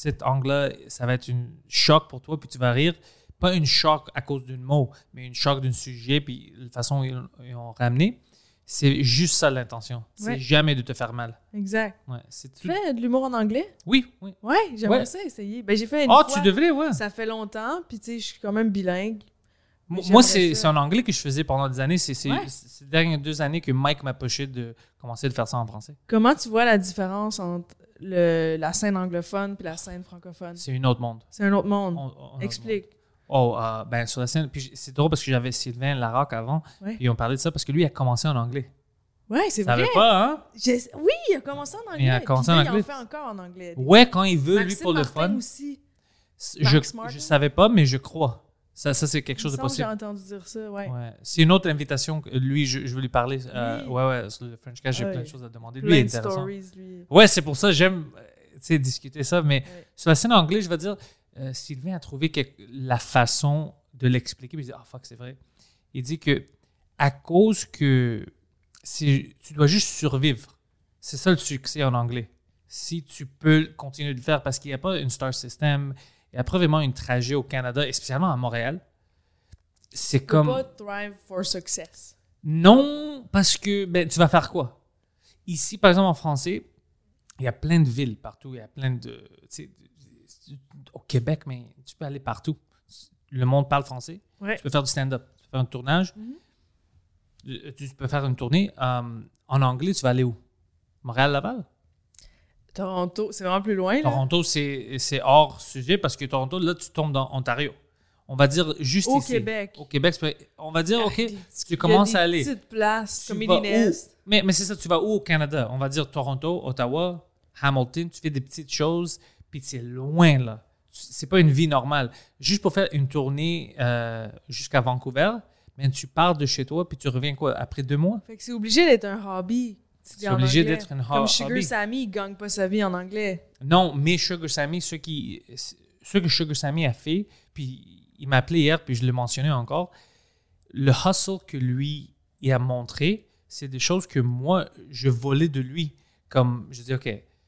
Speaker 2: ça va être une choc pour toi, puis tu vas rire. Pas une choc à cause d'un mot, mais une choc d'un sujet, puis la façon dont ils ont ramené. C'est juste ça l'intention. C'est
Speaker 3: Ouais.
Speaker 2: jamais de te faire mal.
Speaker 3: Exact.
Speaker 2: Ouais, c'est
Speaker 3: Tu fais de l'humour en anglais?
Speaker 2: Oui.
Speaker 3: Ouais, j'aimerais
Speaker 2: Ouais.
Speaker 3: ça essayer. Ben, j'ai fait une
Speaker 2: Oh,
Speaker 3: fois.
Speaker 2: tu devrais, ouais.
Speaker 3: Ça fait longtemps, puis tu sais, je suis quand même bilingue.
Speaker 2: Moi,
Speaker 3: j'aimerais
Speaker 2: c'est
Speaker 3: ça.
Speaker 2: en anglais que je faisais pendant des années. C'est
Speaker 3: Ouais.
Speaker 2: ces dernières 2 années que Mike m'a pushé de commencer de faire ça en français.
Speaker 3: Comment tu vois la différence entre la scène anglophone puis la scène francophone?
Speaker 2: C'est un autre monde.
Speaker 3: C'est un autre monde.
Speaker 2: On-
Speaker 3: Explique.
Speaker 2: Ben sur la scène. Puis c'est drôle parce que j'avais Sylvain Larocque avant.
Speaker 3: Ouais.
Speaker 2: Puis on parlait de ça parce que lui, il a commencé en anglais.
Speaker 3: Ouais, c'est
Speaker 2: Tu savais
Speaker 3: vrai.
Speaker 2: pas, hein?
Speaker 3: Oui, il a commencé en anglais.
Speaker 2: Il a commencé
Speaker 3: Puis
Speaker 2: en
Speaker 3: là,
Speaker 2: anglais.
Speaker 3: Il en fait encore en anglais.
Speaker 2: Ouais, quand il veut, lui,
Speaker 3: Maxime
Speaker 2: pour le
Speaker 3: Martin
Speaker 2: fun.
Speaker 3: aussi.
Speaker 2: Je
Speaker 3: Max Martin.
Speaker 2: savais pas, mais je crois. Ça c'est quelque chose
Speaker 3: Il
Speaker 2: de
Speaker 3: me semble que
Speaker 2: possible.
Speaker 3: J'ai entendu dire ça, ouais.
Speaker 2: Ouais. C'est une autre invitation. Lui, je veux lui parler.
Speaker 3: Oui.
Speaker 2: Ouais, sur le French Cast, j'ai
Speaker 3: Ah
Speaker 2: plein
Speaker 3: ouais.
Speaker 2: de choses à demander. Lui, il est
Speaker 3: Plein de
Speaker 2: intéressant.
Speaker 3: stories, lui.
Speaker 2: Ouais, c'est pour ça que j'aime discuter ça. Mais
Speaker 3: Ouais.
Speaker 2: sur la scène anglaise, je vais dire, Sylvain a trouvé la façon de l'expliquer. Puis il dit, ah, fuck, c'est vrai. Il dit que à cause que tu dois juste survivre. C'est ça le succès en anglais. Si tu peux continuer de le faire, parce qu'il n'y a pas une star system, il n'y a pas vraiment une trajet au Canada, et spécialement à Montréal. C'est
Speaker 3: Tu peux
Speaker 2: comme...
Speaker 3: pas thrive for success.
Speaker 2: Non, parce que tu vas faire quoi? Ici, par exemple, en français, il y a plein de villes partout. Il y a plein de... Au Québec, mais tu peux aller partout. Le monde parle français.
Speaker 3: Ouais.
Speaker 2: Tu peux faire du stand-up. Tu peux faire un tournage. Tu peux faire une tournée. En anglais, tu vas aller où? Montréal-Laval?
Speaker 3: Toronto, c'est vraiment plus loin, là.
Speaker 2: Toronto, c'est hors sujet parce que Toronto, là, tu tombes dans Ontario. On va dire juste
Speaker 3: Au
Speaker 2: ici.
Speaker 3: Québec.
Speaker 2: Au Québec, on va dire, OK,
Speaker 3: Il y a des
Speaker 2: tu commences à aller.
Speaker 3: petites places,
Speaker 2: Tu
Speaker 3: comme
Speaker 2: vas
Speaker 3: Comedy
Speaker 2: où?
Speaker 3: Nest.
Speaker 2: Mais c'est ça, tu vas où au Canada? On va dire Toronto, Ottawa, Hamilton, tu fais des petites choses, puis c'est loin, là. C'est pas une vie normale. Juste pour faire une tournée jusqu'à Vancouver, mais tu pars de chez toi, puis tu reviens quoi, après 2 mois?
Speaker 3: Fait que c'est obligé d'être un hobby.
Speaker 2: C'est obligé d'être un
Speaker 3: Comme
Speaker 2: hobby.
Speaker 3: Sugar Sammy, il gagne pas sa vie en anglais.
Speaker 2: Non, mais Sugar Sammy, ce que Sugar Sammy a fait, puis il m'a appelé hier, puis je le mentionnais encore, le hustle que lui, il a montré, c'est des choses que moi, je volais de lui. Comme, je dis, OK,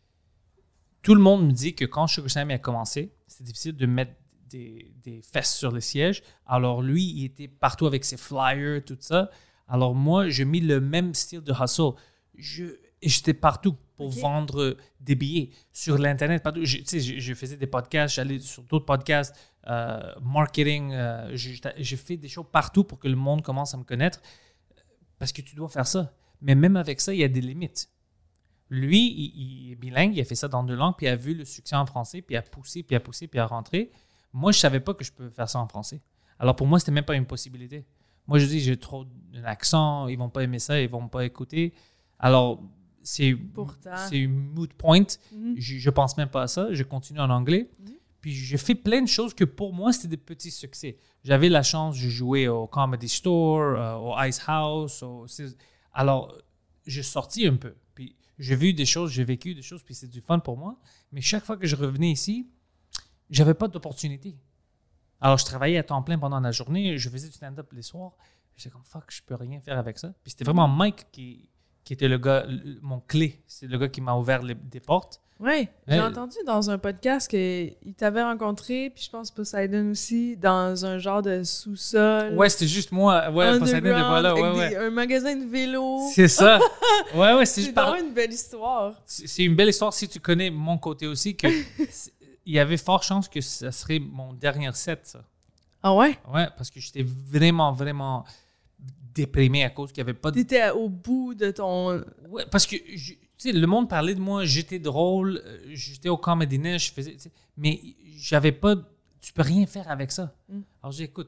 Speaker 2: tout le monde me dit que quand Sugar Sammy a commencé, c'est difficile de mettre des fesses sur le siège. Alors lui, il était partout avec ses flyers, tout ça. Alors moi, j'ai mis le même style de hustle. J'étais partout pour
Speaker 3: Ok.
Speaker 2: vendre des billets sur l'Internet. Partout. Je faisais des podcasts, j'allais sur d'autres podcasts, marketing. J'ai fait des choses partout pour que le monde commence à me connaître parce que tu dois faire ça. Mais même avec ça, il y a des limites. Lui, il est bilingue, il a fait ça dans 2 langues, puis il a vu le succès en français, puis il a poussé, puis il a poussé, puis il a rentré. Moi, je ne savais pas que je pouvais faire ça en français. Alors pour moi, c'était même pas une possibilité. Moi, je dis, j'ai trop d'accent, ils vont pas aimer ça, ils vont pas écouter. Alors,
Speaker 3: Pourtant.
Speaker 2: c'est une moot point.
Speaker 3: Mhm.
Speaker 2: Je pense même pas à ça. Je continue en anglais. Puis j'ai fait plein de choses que pour moi, c'était des petits succès. J'avais la chance de jouer au Comedy Store, au Ice House. Alors, j'ai sorti un peu. Puis j'ai vu des choses, j'ai vécu des choses, puis c'est du fun pour moi. Mais chaque fois que je revenais ici, j'avais pas d'opportunité. Alors, je travaillais à temps plein pendant la journée. Je faisais du stand-up les soirs. J'étais comme, fuck, je peux rien faire avec ça. Puis c'était vraiment Mike qui qui était le gars, mon clé. C'est le gars qui m'a ouvert des portes.
Speaker 3: Ouais, j'ai
Speaker 2: Ouais.
Speaker 3: entendu dans un podcast qu'il t'avait rencontré, puis je pense Poseidon aussi, dans un genre de sous-sol.
Speaker 2: Ouais, c'était juste moi. Ouais, Poseidon n'était pas là.
Speaker 3: avec
Speaker 2: Ouais, ouais.
Speaker 3: un magasin de vélo.
Speaker 2: C'est ça. Ouais, c'est
Speaker 3: C'est
Speaker 2: juste par...
Speaker 3: vraiment une belle histoire.
Speaker 2: C'est une belle histoire si tu connais mon côté aussi, que il y avait fort chance que ça serait mon dernier set, ça.
Speaker 3: Ah ouais?
Speaker 2: Ouais, parce que j'étais vraiment, vraiment déprimé à cause qu'il n'y avait pas de...
Speaker 3: T'étais au bout de ton...
Speaker 2: Ouais, parce que tu sais, le monde parlait de moi, j'étais drôle, j'étais au Comedy Nest, je faisais... tu sais, mais j'avais pas... Tu peux rien faire avec ça.
Speaker 3: Mm.
Speaker 2: Alors j'ai dit, écoute,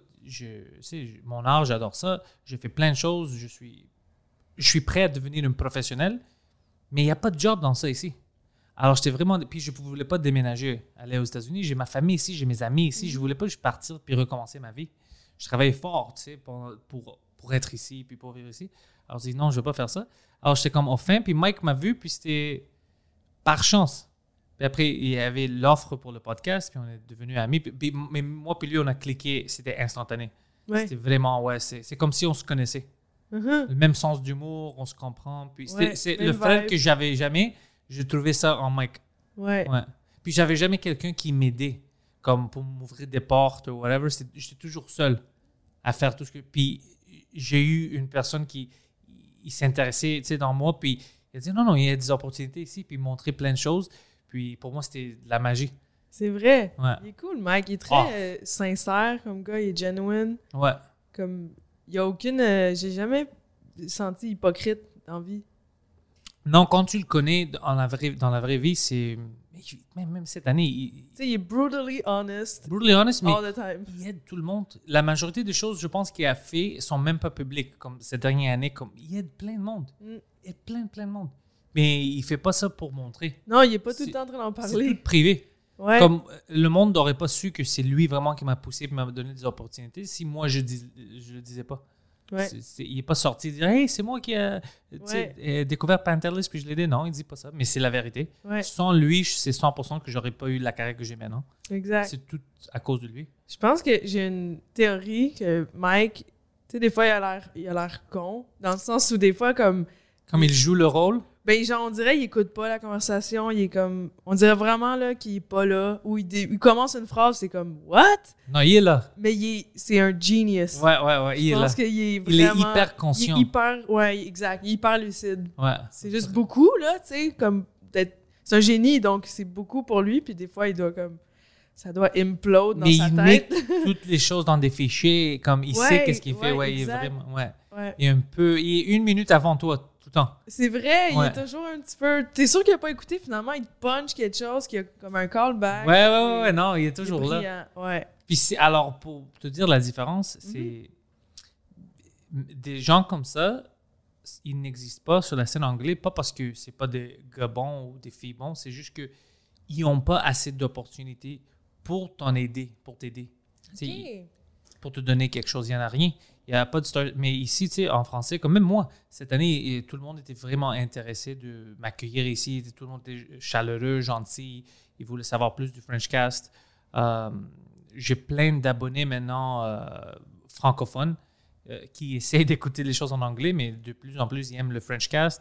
Speaker 2: mon art, j'adore ça, j'ai fait plein de choses, je suis prêt à devenir une professionnelle, mais il n'y a pas de job dans ça ici. Alors, j'étais vraiment... Puis, je ne voulais pas déménager, aller aux États-Unis. J'ai ma famille ici, j'ai mes amis ici. Je ne voulais pas juste partir puis recommencer ma vie. Je travaillais fort, tu sais, pour être ici puis pour vivre ici. Alors, j'ai dit non, je ne vais pas faire ça. Alors, j'étais comme au fin. Puis, Mike m'a vu, puis c'était par chance. Puis après, il y avait l'offre pour le podcast, puis on est devenus amis. Mais moi puis lui, on a cliqué. C'était instantané.
Speaker 3: Ouais.
Speaker 2: C'était vraiment, ouais, c'est comme si on se connaissait.
Speaker 3: Mhm.
Speaker 2: Le même sens d'humour, on se comprend. Puis,
Speaker 3: Ouais,
Speaker 2: c'est
Speaker 3: même
Speaker 2: le frère
Speaker 3: vibe.
Speaker 2: que j'avais jamais. Je trouvais ça en Mike.
Speaker 3: Ouais.
Speaker 2: Ouais. Puis j'avais jamais quelqu'un qui m'aidait, comme pour m'ouvrir des portes ou whatever. J'étais toujours seul à faire tout ce que... Puis j'ai eu une personne qui il s'intéressait, tu sais, dans moi, puis il a dit non, il y a des opportunités ici, puis il montrait plein de choses. Puis pour moi, c'était de la magie.
Speaker 3: C'est vrai.
Speaker 2: Ouais.
Speaker 3: Il est cool, Mike. Il est très sincère comme gars. Il est genuine.
Speaker 2: Ouais.
Speaker 3: Comme... Il y a aucune... j'ai jamais senti hypocrite dans la vie.
Speaker 2: Non, quand tu le connais dans la vraie vie, c'est... Même cette année,
Speaker 3: Tu sais, il est brutally honest
Speaker 2: brutally honest, mais
Speaker 3: all the time.
Speaker 2: il aide tout le monde. La majorité des choses, je pense, qu'il a fait sont même pas publiques. Comme cette dernière année, comme il aide plein de monde.
Speaker 3: Mm.
Speaker 2: Il aide plein de monde. Mais il fait pas ça pour montrer.
Speaker 3: Non, il est pas tout le
Speaker 2: C'est-
Speaker 3: temps en train d'en
Speaker 2: C'est
Speaker 3: parler.
Speaker 2: tout privé.
Speaker 3: Ouais.
Speaker 2: Comme le monde n'aurait pas su que c'est lui vraiment qui m'a poussé et m'a donné des opportunités si moi je le disais pas.
Speaker 3: Ouais.
Speaker 2: Il n'est pas sorti dire hey, c'est moi qui ai découvert Pantelis puis je l'ai aidé. Non, il dit pas ça. Mais c'est la vérité.
Speaker 3: Ouais.
Speaker 2: Sans lui, c'est 100% que j'aurais pas eu la carrière que j'ai maintenant.
Speaker 3: Exact.
Speaker 2: C'est tout à cause de lui.
Speaker 3: Je pense que j'ai une théorie que Mike, tu sais, des fois, il a l'air con. Dans le sens où des fois, comme...
Speaker 2: Comme il joue le rôle.
Speaker 3: Ben, genre, on dirait qu'il écoute pas la conversation. Il est comme... On dirait vraiment, là, qu'il est pas là. Ou il commence une phrase, c'est comme « What?
Speaker 2: Non, il est là. »
Speaker 3: Mais c'est un genius.
Speaker 2: Ouais, il est
Speaker 3: Je
Speaker 2: là.
Speaker 3: pense qu'il est
Speaker 2: Il est
Speaker 3: vraiment...
Speaker 2: hyper conscient.
Speaker 3: Il est hyper... Ouais, exact. Il est hyper lucide.
Speaker 2: Ouais.
Speaker 3: C'est juste beaucoup, là, tu sais, comme... C'est un génie, donc c'est beaucoup pour lui. Puis des fois, il doit comme... Ça doit implode dans
Speaker 2: Mais
Speaker 3: sa
Speaker 2: il met
Speaker 3: tête.
Speaker 2: toutes les choses dans des fichiers, comme il
Speaker 3: Ouais,
Speaker 2: sait qu'est-ce qu'il fait.
Speaker 3: ouais,
Speaker 2: Ouais, il est
Speaker 3: exact.
Speaker 2: vraiment. Ouais.
Speaker 3: Ouais.
Speaker 2: Il est 1 minute avant toi, tout le temps.
Speaker 3: C'est vrai, il
Speaker 2: Ouais.
Speaker 3: est toujours un petit peu... T'es sûr qu'il a pas écouté, finalement, il te punch quelque chose qui a comme un callback.
Speaker 2: Ouais, non, il est
Speaker 3: Il est
Speaker 2: toujours là.
Speaker 3: brillant. Ouais.
Speaker 2: Puis alors, pour te dire la différence,
Speaker 3: Mhm.
Speaker 2: c'est des gens comme ça, ils n'existent pas sur la scène anglaise, pas parce que c'est pas des gars bons ou des filles bons, c'est juste que ils n'ont pas assez d'opportunités pour t'aider. Tu sais, pour te donner quelque chose. Il n'y en a rien. Il n'y a pas de story. Mais ici, tu sais, en français, comme même moi, cette année, tout le monde était vraiment intéressé de m'accueillir ici. Tout le monde était chaleureux, gentil. Ils voulaient savoir plus du Frenchcast. J'ai plein d'abonnés maintenant francophones qui essayent d'écouter les choses en anglais, mais de plus en plus, ils aiment le Frenchcast.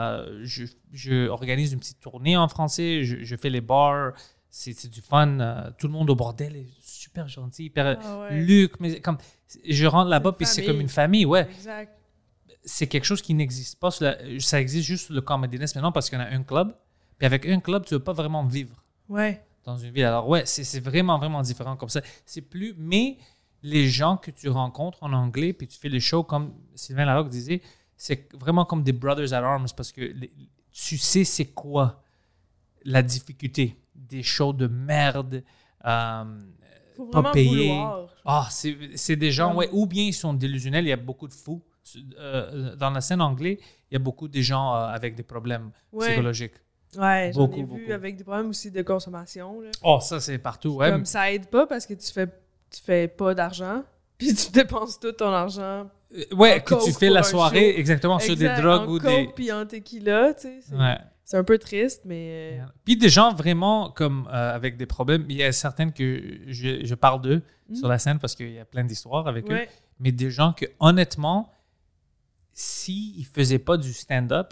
Speaker 2: Je organise une petite tournée en français. Je fais les bars. C'est du fun. Tout le monde au bordel est super gentil. Hyper,
Speaker 3: Ah ouais.
Speaker 2: Luc, mais comme je rentre là-bas,
Speaker 3: une
Speaker 2: puis c'est
Speaker 3: famille.
Speaker 2: comme une famille. Ouais,
Speaker 3: Exact.
Speaker 2: c'est quelque chose qui n'existe pas. Ça existe juste sur le Comedy Nest maintenant parce qu'on a un club. Puis avec un club, tu ne veux pas vraiment vivre
Speaker 3: Ouais.
Speaker 2: dans une ville. Alors ouais, c'est vraiment, vraiment différent comme ça. C'est plus... Mais les gens que tu rencontres en anglais, puis tu fais les shows comme Sylvain Larocque disait, c'est vraiment comme des brothers at arms parce que tu sais c'est quoi la difficulté des shows de merde,
Speaker 3: Faut
Speaker 2: pas
Speaker 3: vraiment
Speaker 2: payés.
Speaker 3: vouloir.
Speaker 2: Ah, c'est des gens, ouais, ou bien ils sont délusionnels, il y a beaucoup de fous. Dans la scène anglaise, il y a beaucoup de gens avec des problèmes
Speaker 3: Ouais.
Speaker 2: psychologiques.
Speaker 3: Ouais, j'en ai
Speaker 2: Beaucoup,
Speaker 3: vu
Speaker 2: beaucoup.
Speaker 3: avec des problèmes aussi de consommation. Là.
Speaker 2: Oh, ça, c'est partout, ouais.
Speaker 3: Comme ça aide pas parce que tu fais pas d'argent, puis tu dépenses tout ton argent.
Speaker 2: Ouais,
Speaker 3: en
Speaker 2: que tu
Speaker 3: coke
Speaker 2: fais
Speaker 3: pour
Speaker 2: la
Speaker 3: un
Speaker 2: soirée
Speaker 3: show.
Speaker 2: exactement sur des
Speaker 3: Exact,
Speaker 2: drogues
Speaker 3: en
Speaker 2: ou
Speaker 3: coke
Speaker 2: des...
Speaker 3: puis en tequila, tu sais.
Speaker 2: Ouais.
Speaker 3: C'est un peu triste, mais...
Speaker 2: Puis des gens vraiment comme avec des problèmes. Il y a certaines que je parle d'eux sur la scène parce qu'il y a plein d'histoires avec eux.
Speaker 3: Ouais.
Speaker 2: Mais des gens que, honnêtement, s'ils faisaient pas du stand-up,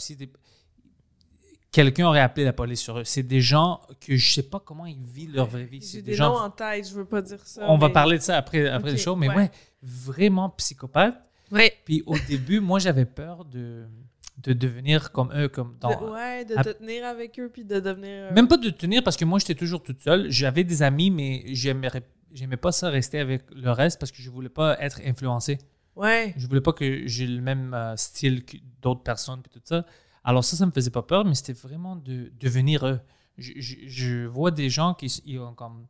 Speaker 2: quelqu'un aurait appelé la police sur eux. C'est des gens que je sais pas comment ils vivent leur vraie vie.
Speaker 3: J'ai
Speaker 2: C'est
Speaker 3: des
Speaker 2: des gens...
Speaker 3: noms en tête, je veux pas dire ça.
Speaker 2: On va
Speaker 3: mais-
Speaker 2: parler de ça après
Speaker 3: Ok,
Speaker 2: le show, mais
Speaker 3: ouais.
Speaker 2: vraiment psychopathe.
Speaker 3: Ouais.
Speaker 2: Puis au début, moi, j'avais peur de devenir comme eux, comme dans...
Speaker 3: De te tenir avec eux puis de devenir.
Speaker 2: Même pas de tenir, parce que moi, j'étais toujours toute seule. J'avais des amis, mais j'aimais pas ça rester avec le reste parce que je voulais pas être influencé.
Speaker 3: Ouais.
Speaker 2: Je voulais pas que j'ai le même style que d'autres personnes puis tout ça. Alors ça me faisait pas peur, mais c'était vraiment de devenir eux. Je vois des gens qui ont comme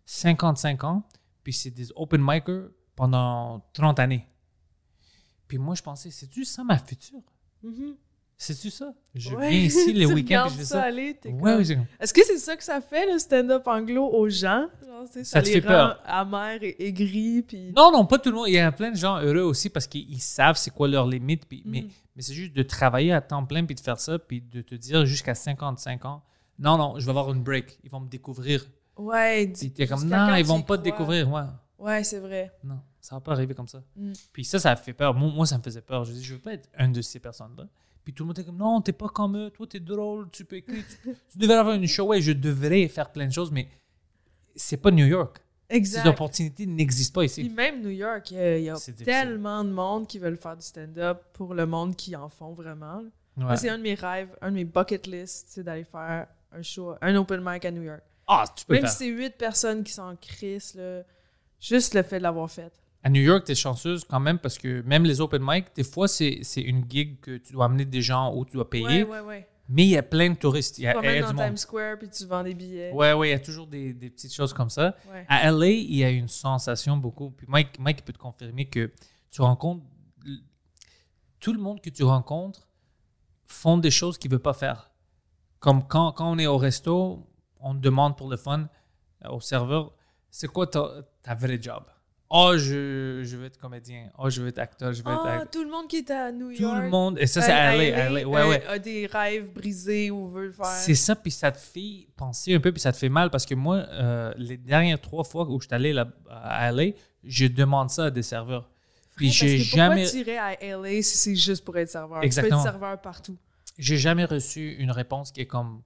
Speaker 2: 55 ans, puis c'est des open micers pendant 30 années. Puis moi, je pensais, c'est-tu ça ma future?
Speaker 3: Mhm.
Speaker 2: C'est-tu ça? Je
Speaker 3: Ouais.
Speaker 2: viens ici les
Speaker 3: Tu
Speaker 2: week-ends
Speaker 3: regardes
Speaker 2: puis je fais
Speaker 3: ça
Speaker 2: ça.
Speaker 3: aller, t'es
Speaker 2: Ouais,
Speaker 3: comme-
Speaker 2: j'ai comme-
Speaker 3: Est-ce que c'est ça que ça fait, le stand-up anglo aux gens? Genre, tu sais,
Speaker 2: Ça te
Speaker 3: les
Speaker 2: fait peur.
Speaker 3: rend amers et aigris, puis...
Speaker 2: Non, pas tout le monde. Il y a plein de gens heureux aussi parce qu'ils savent c'est quoi leurs limites. Puis,
Speaker 3: Mm.
Speaker 2: mais c'est juste de travailler à temps plein puis de faire ça puis de te dire jusqu'à 55 ans, non, je vais avoir une break. Ils vont me découvrir.
Speaker 3: Ouais,
Speaker 2: Puis t'es comme,
Speaker 3: jusqu'à
Speaker 2: non,
Speaker 3: quand
Speaker 2: ils
Speaker 3: tu
Speaker 2: vont
Speaker 3: y
Speaker 2: pas te
Speaker 3: crois?
Speaker 2: découvrir. Ouais.
Speaker 3: Ouais, c'est vrai.
Speaker 2: Non, ça va pas arriver comme ça.
Speaker 3: Mm.
Speaker 2: Puis ça fait peur. Moi, ça me faisait peur. Je dis, je veux pas être une de ces personnes-là. Puis tout le monde était comme, non, t'es pas comme eux. Toi, t'es drôle, tu peux écrire. Tu devrais avoir une show. Ouais, je devrais faire plein de choses, mais c'est pas New York. Ces
Speaker 3: Exact.
Speaker 2: opportunités n'existent pas
Speaker 3: Puis
Speaker 2: ici.
Speaker 3: même New York, il y a
Speaker 2: C'est difficile.
Speaker 3: tellement de monde qui veulent faire du stand-up pour le monde qui en font vraiment.
Speaker 2: Ouais.
Speaker 3: Moi, c'est un de mes rêves, un de mes bucket lists, c'est d'aller faire un show, un open mic à New York.
Speaker 2: Ah, tu peux le
Speaker 3: Même
Speaker 2: faire.
Speaker 3: si c'est 8 personnes qui s'en crissent, là, juste le fait de l'avoir fait.
Speaker 2: À New York, tu es chanceuse quand même parce que même les open mic, des fois, c'est une gig que tu dois amener des gens où tu dois payer.
Speaker 3: Ouais.
Speaker 2: Mais il y a plein de touristes. Il y
Speaker 3: Tu te
Speaker 2: a, il y a
Speaker 3: promènes
Speaker 2: du
Speaker 3: dans
Speaker 2: monde.
Speaker 3: Times Square puis tu vends des billets.
Speaker 2: Ouais, il y a toujours des petites choses comme ça.
Speaker 3: Ouais.
Speaker 2: À LA, il y a une sensation beaucoup. Puis Mike il peut te confirmer que tu rencontres. Tout le monde que tu rencontres font des choses qu'ils ne veulent pas faire. Comme quand on est au resto, on te demande pour le fun au serveur, c'est quoi ta vraie job? Oh, je veux être comédien. Oh, je veux être acteur. Je veux être acteur.
Speaker 3: Tout le monde qui est à New York.
Speaker 2: Tout le monde. Et ça, c'est à LA. Ouais.
Speaker 3: a des rêves brisés ou veut le faire.
Speaker 2: C'est ça, puis ça te fait penser un peu, puis ça te fait mal parce que moi, les dernières 3 fois où je suis allé à LA, je demande ça à des serveurs. Puis
Speaker 3: Parce
Speaker 2: j'ai
Speaker 3: que
Speaker 2: jamais,
Speaker 3: pourquoi tirer à LA si c'est juste pour être serveur?
Speaker 2: Exactement.
Speaker 3: Tu peux être serveur partout.
Speaker 2: j'ai jamais reçu une réponse qui est comme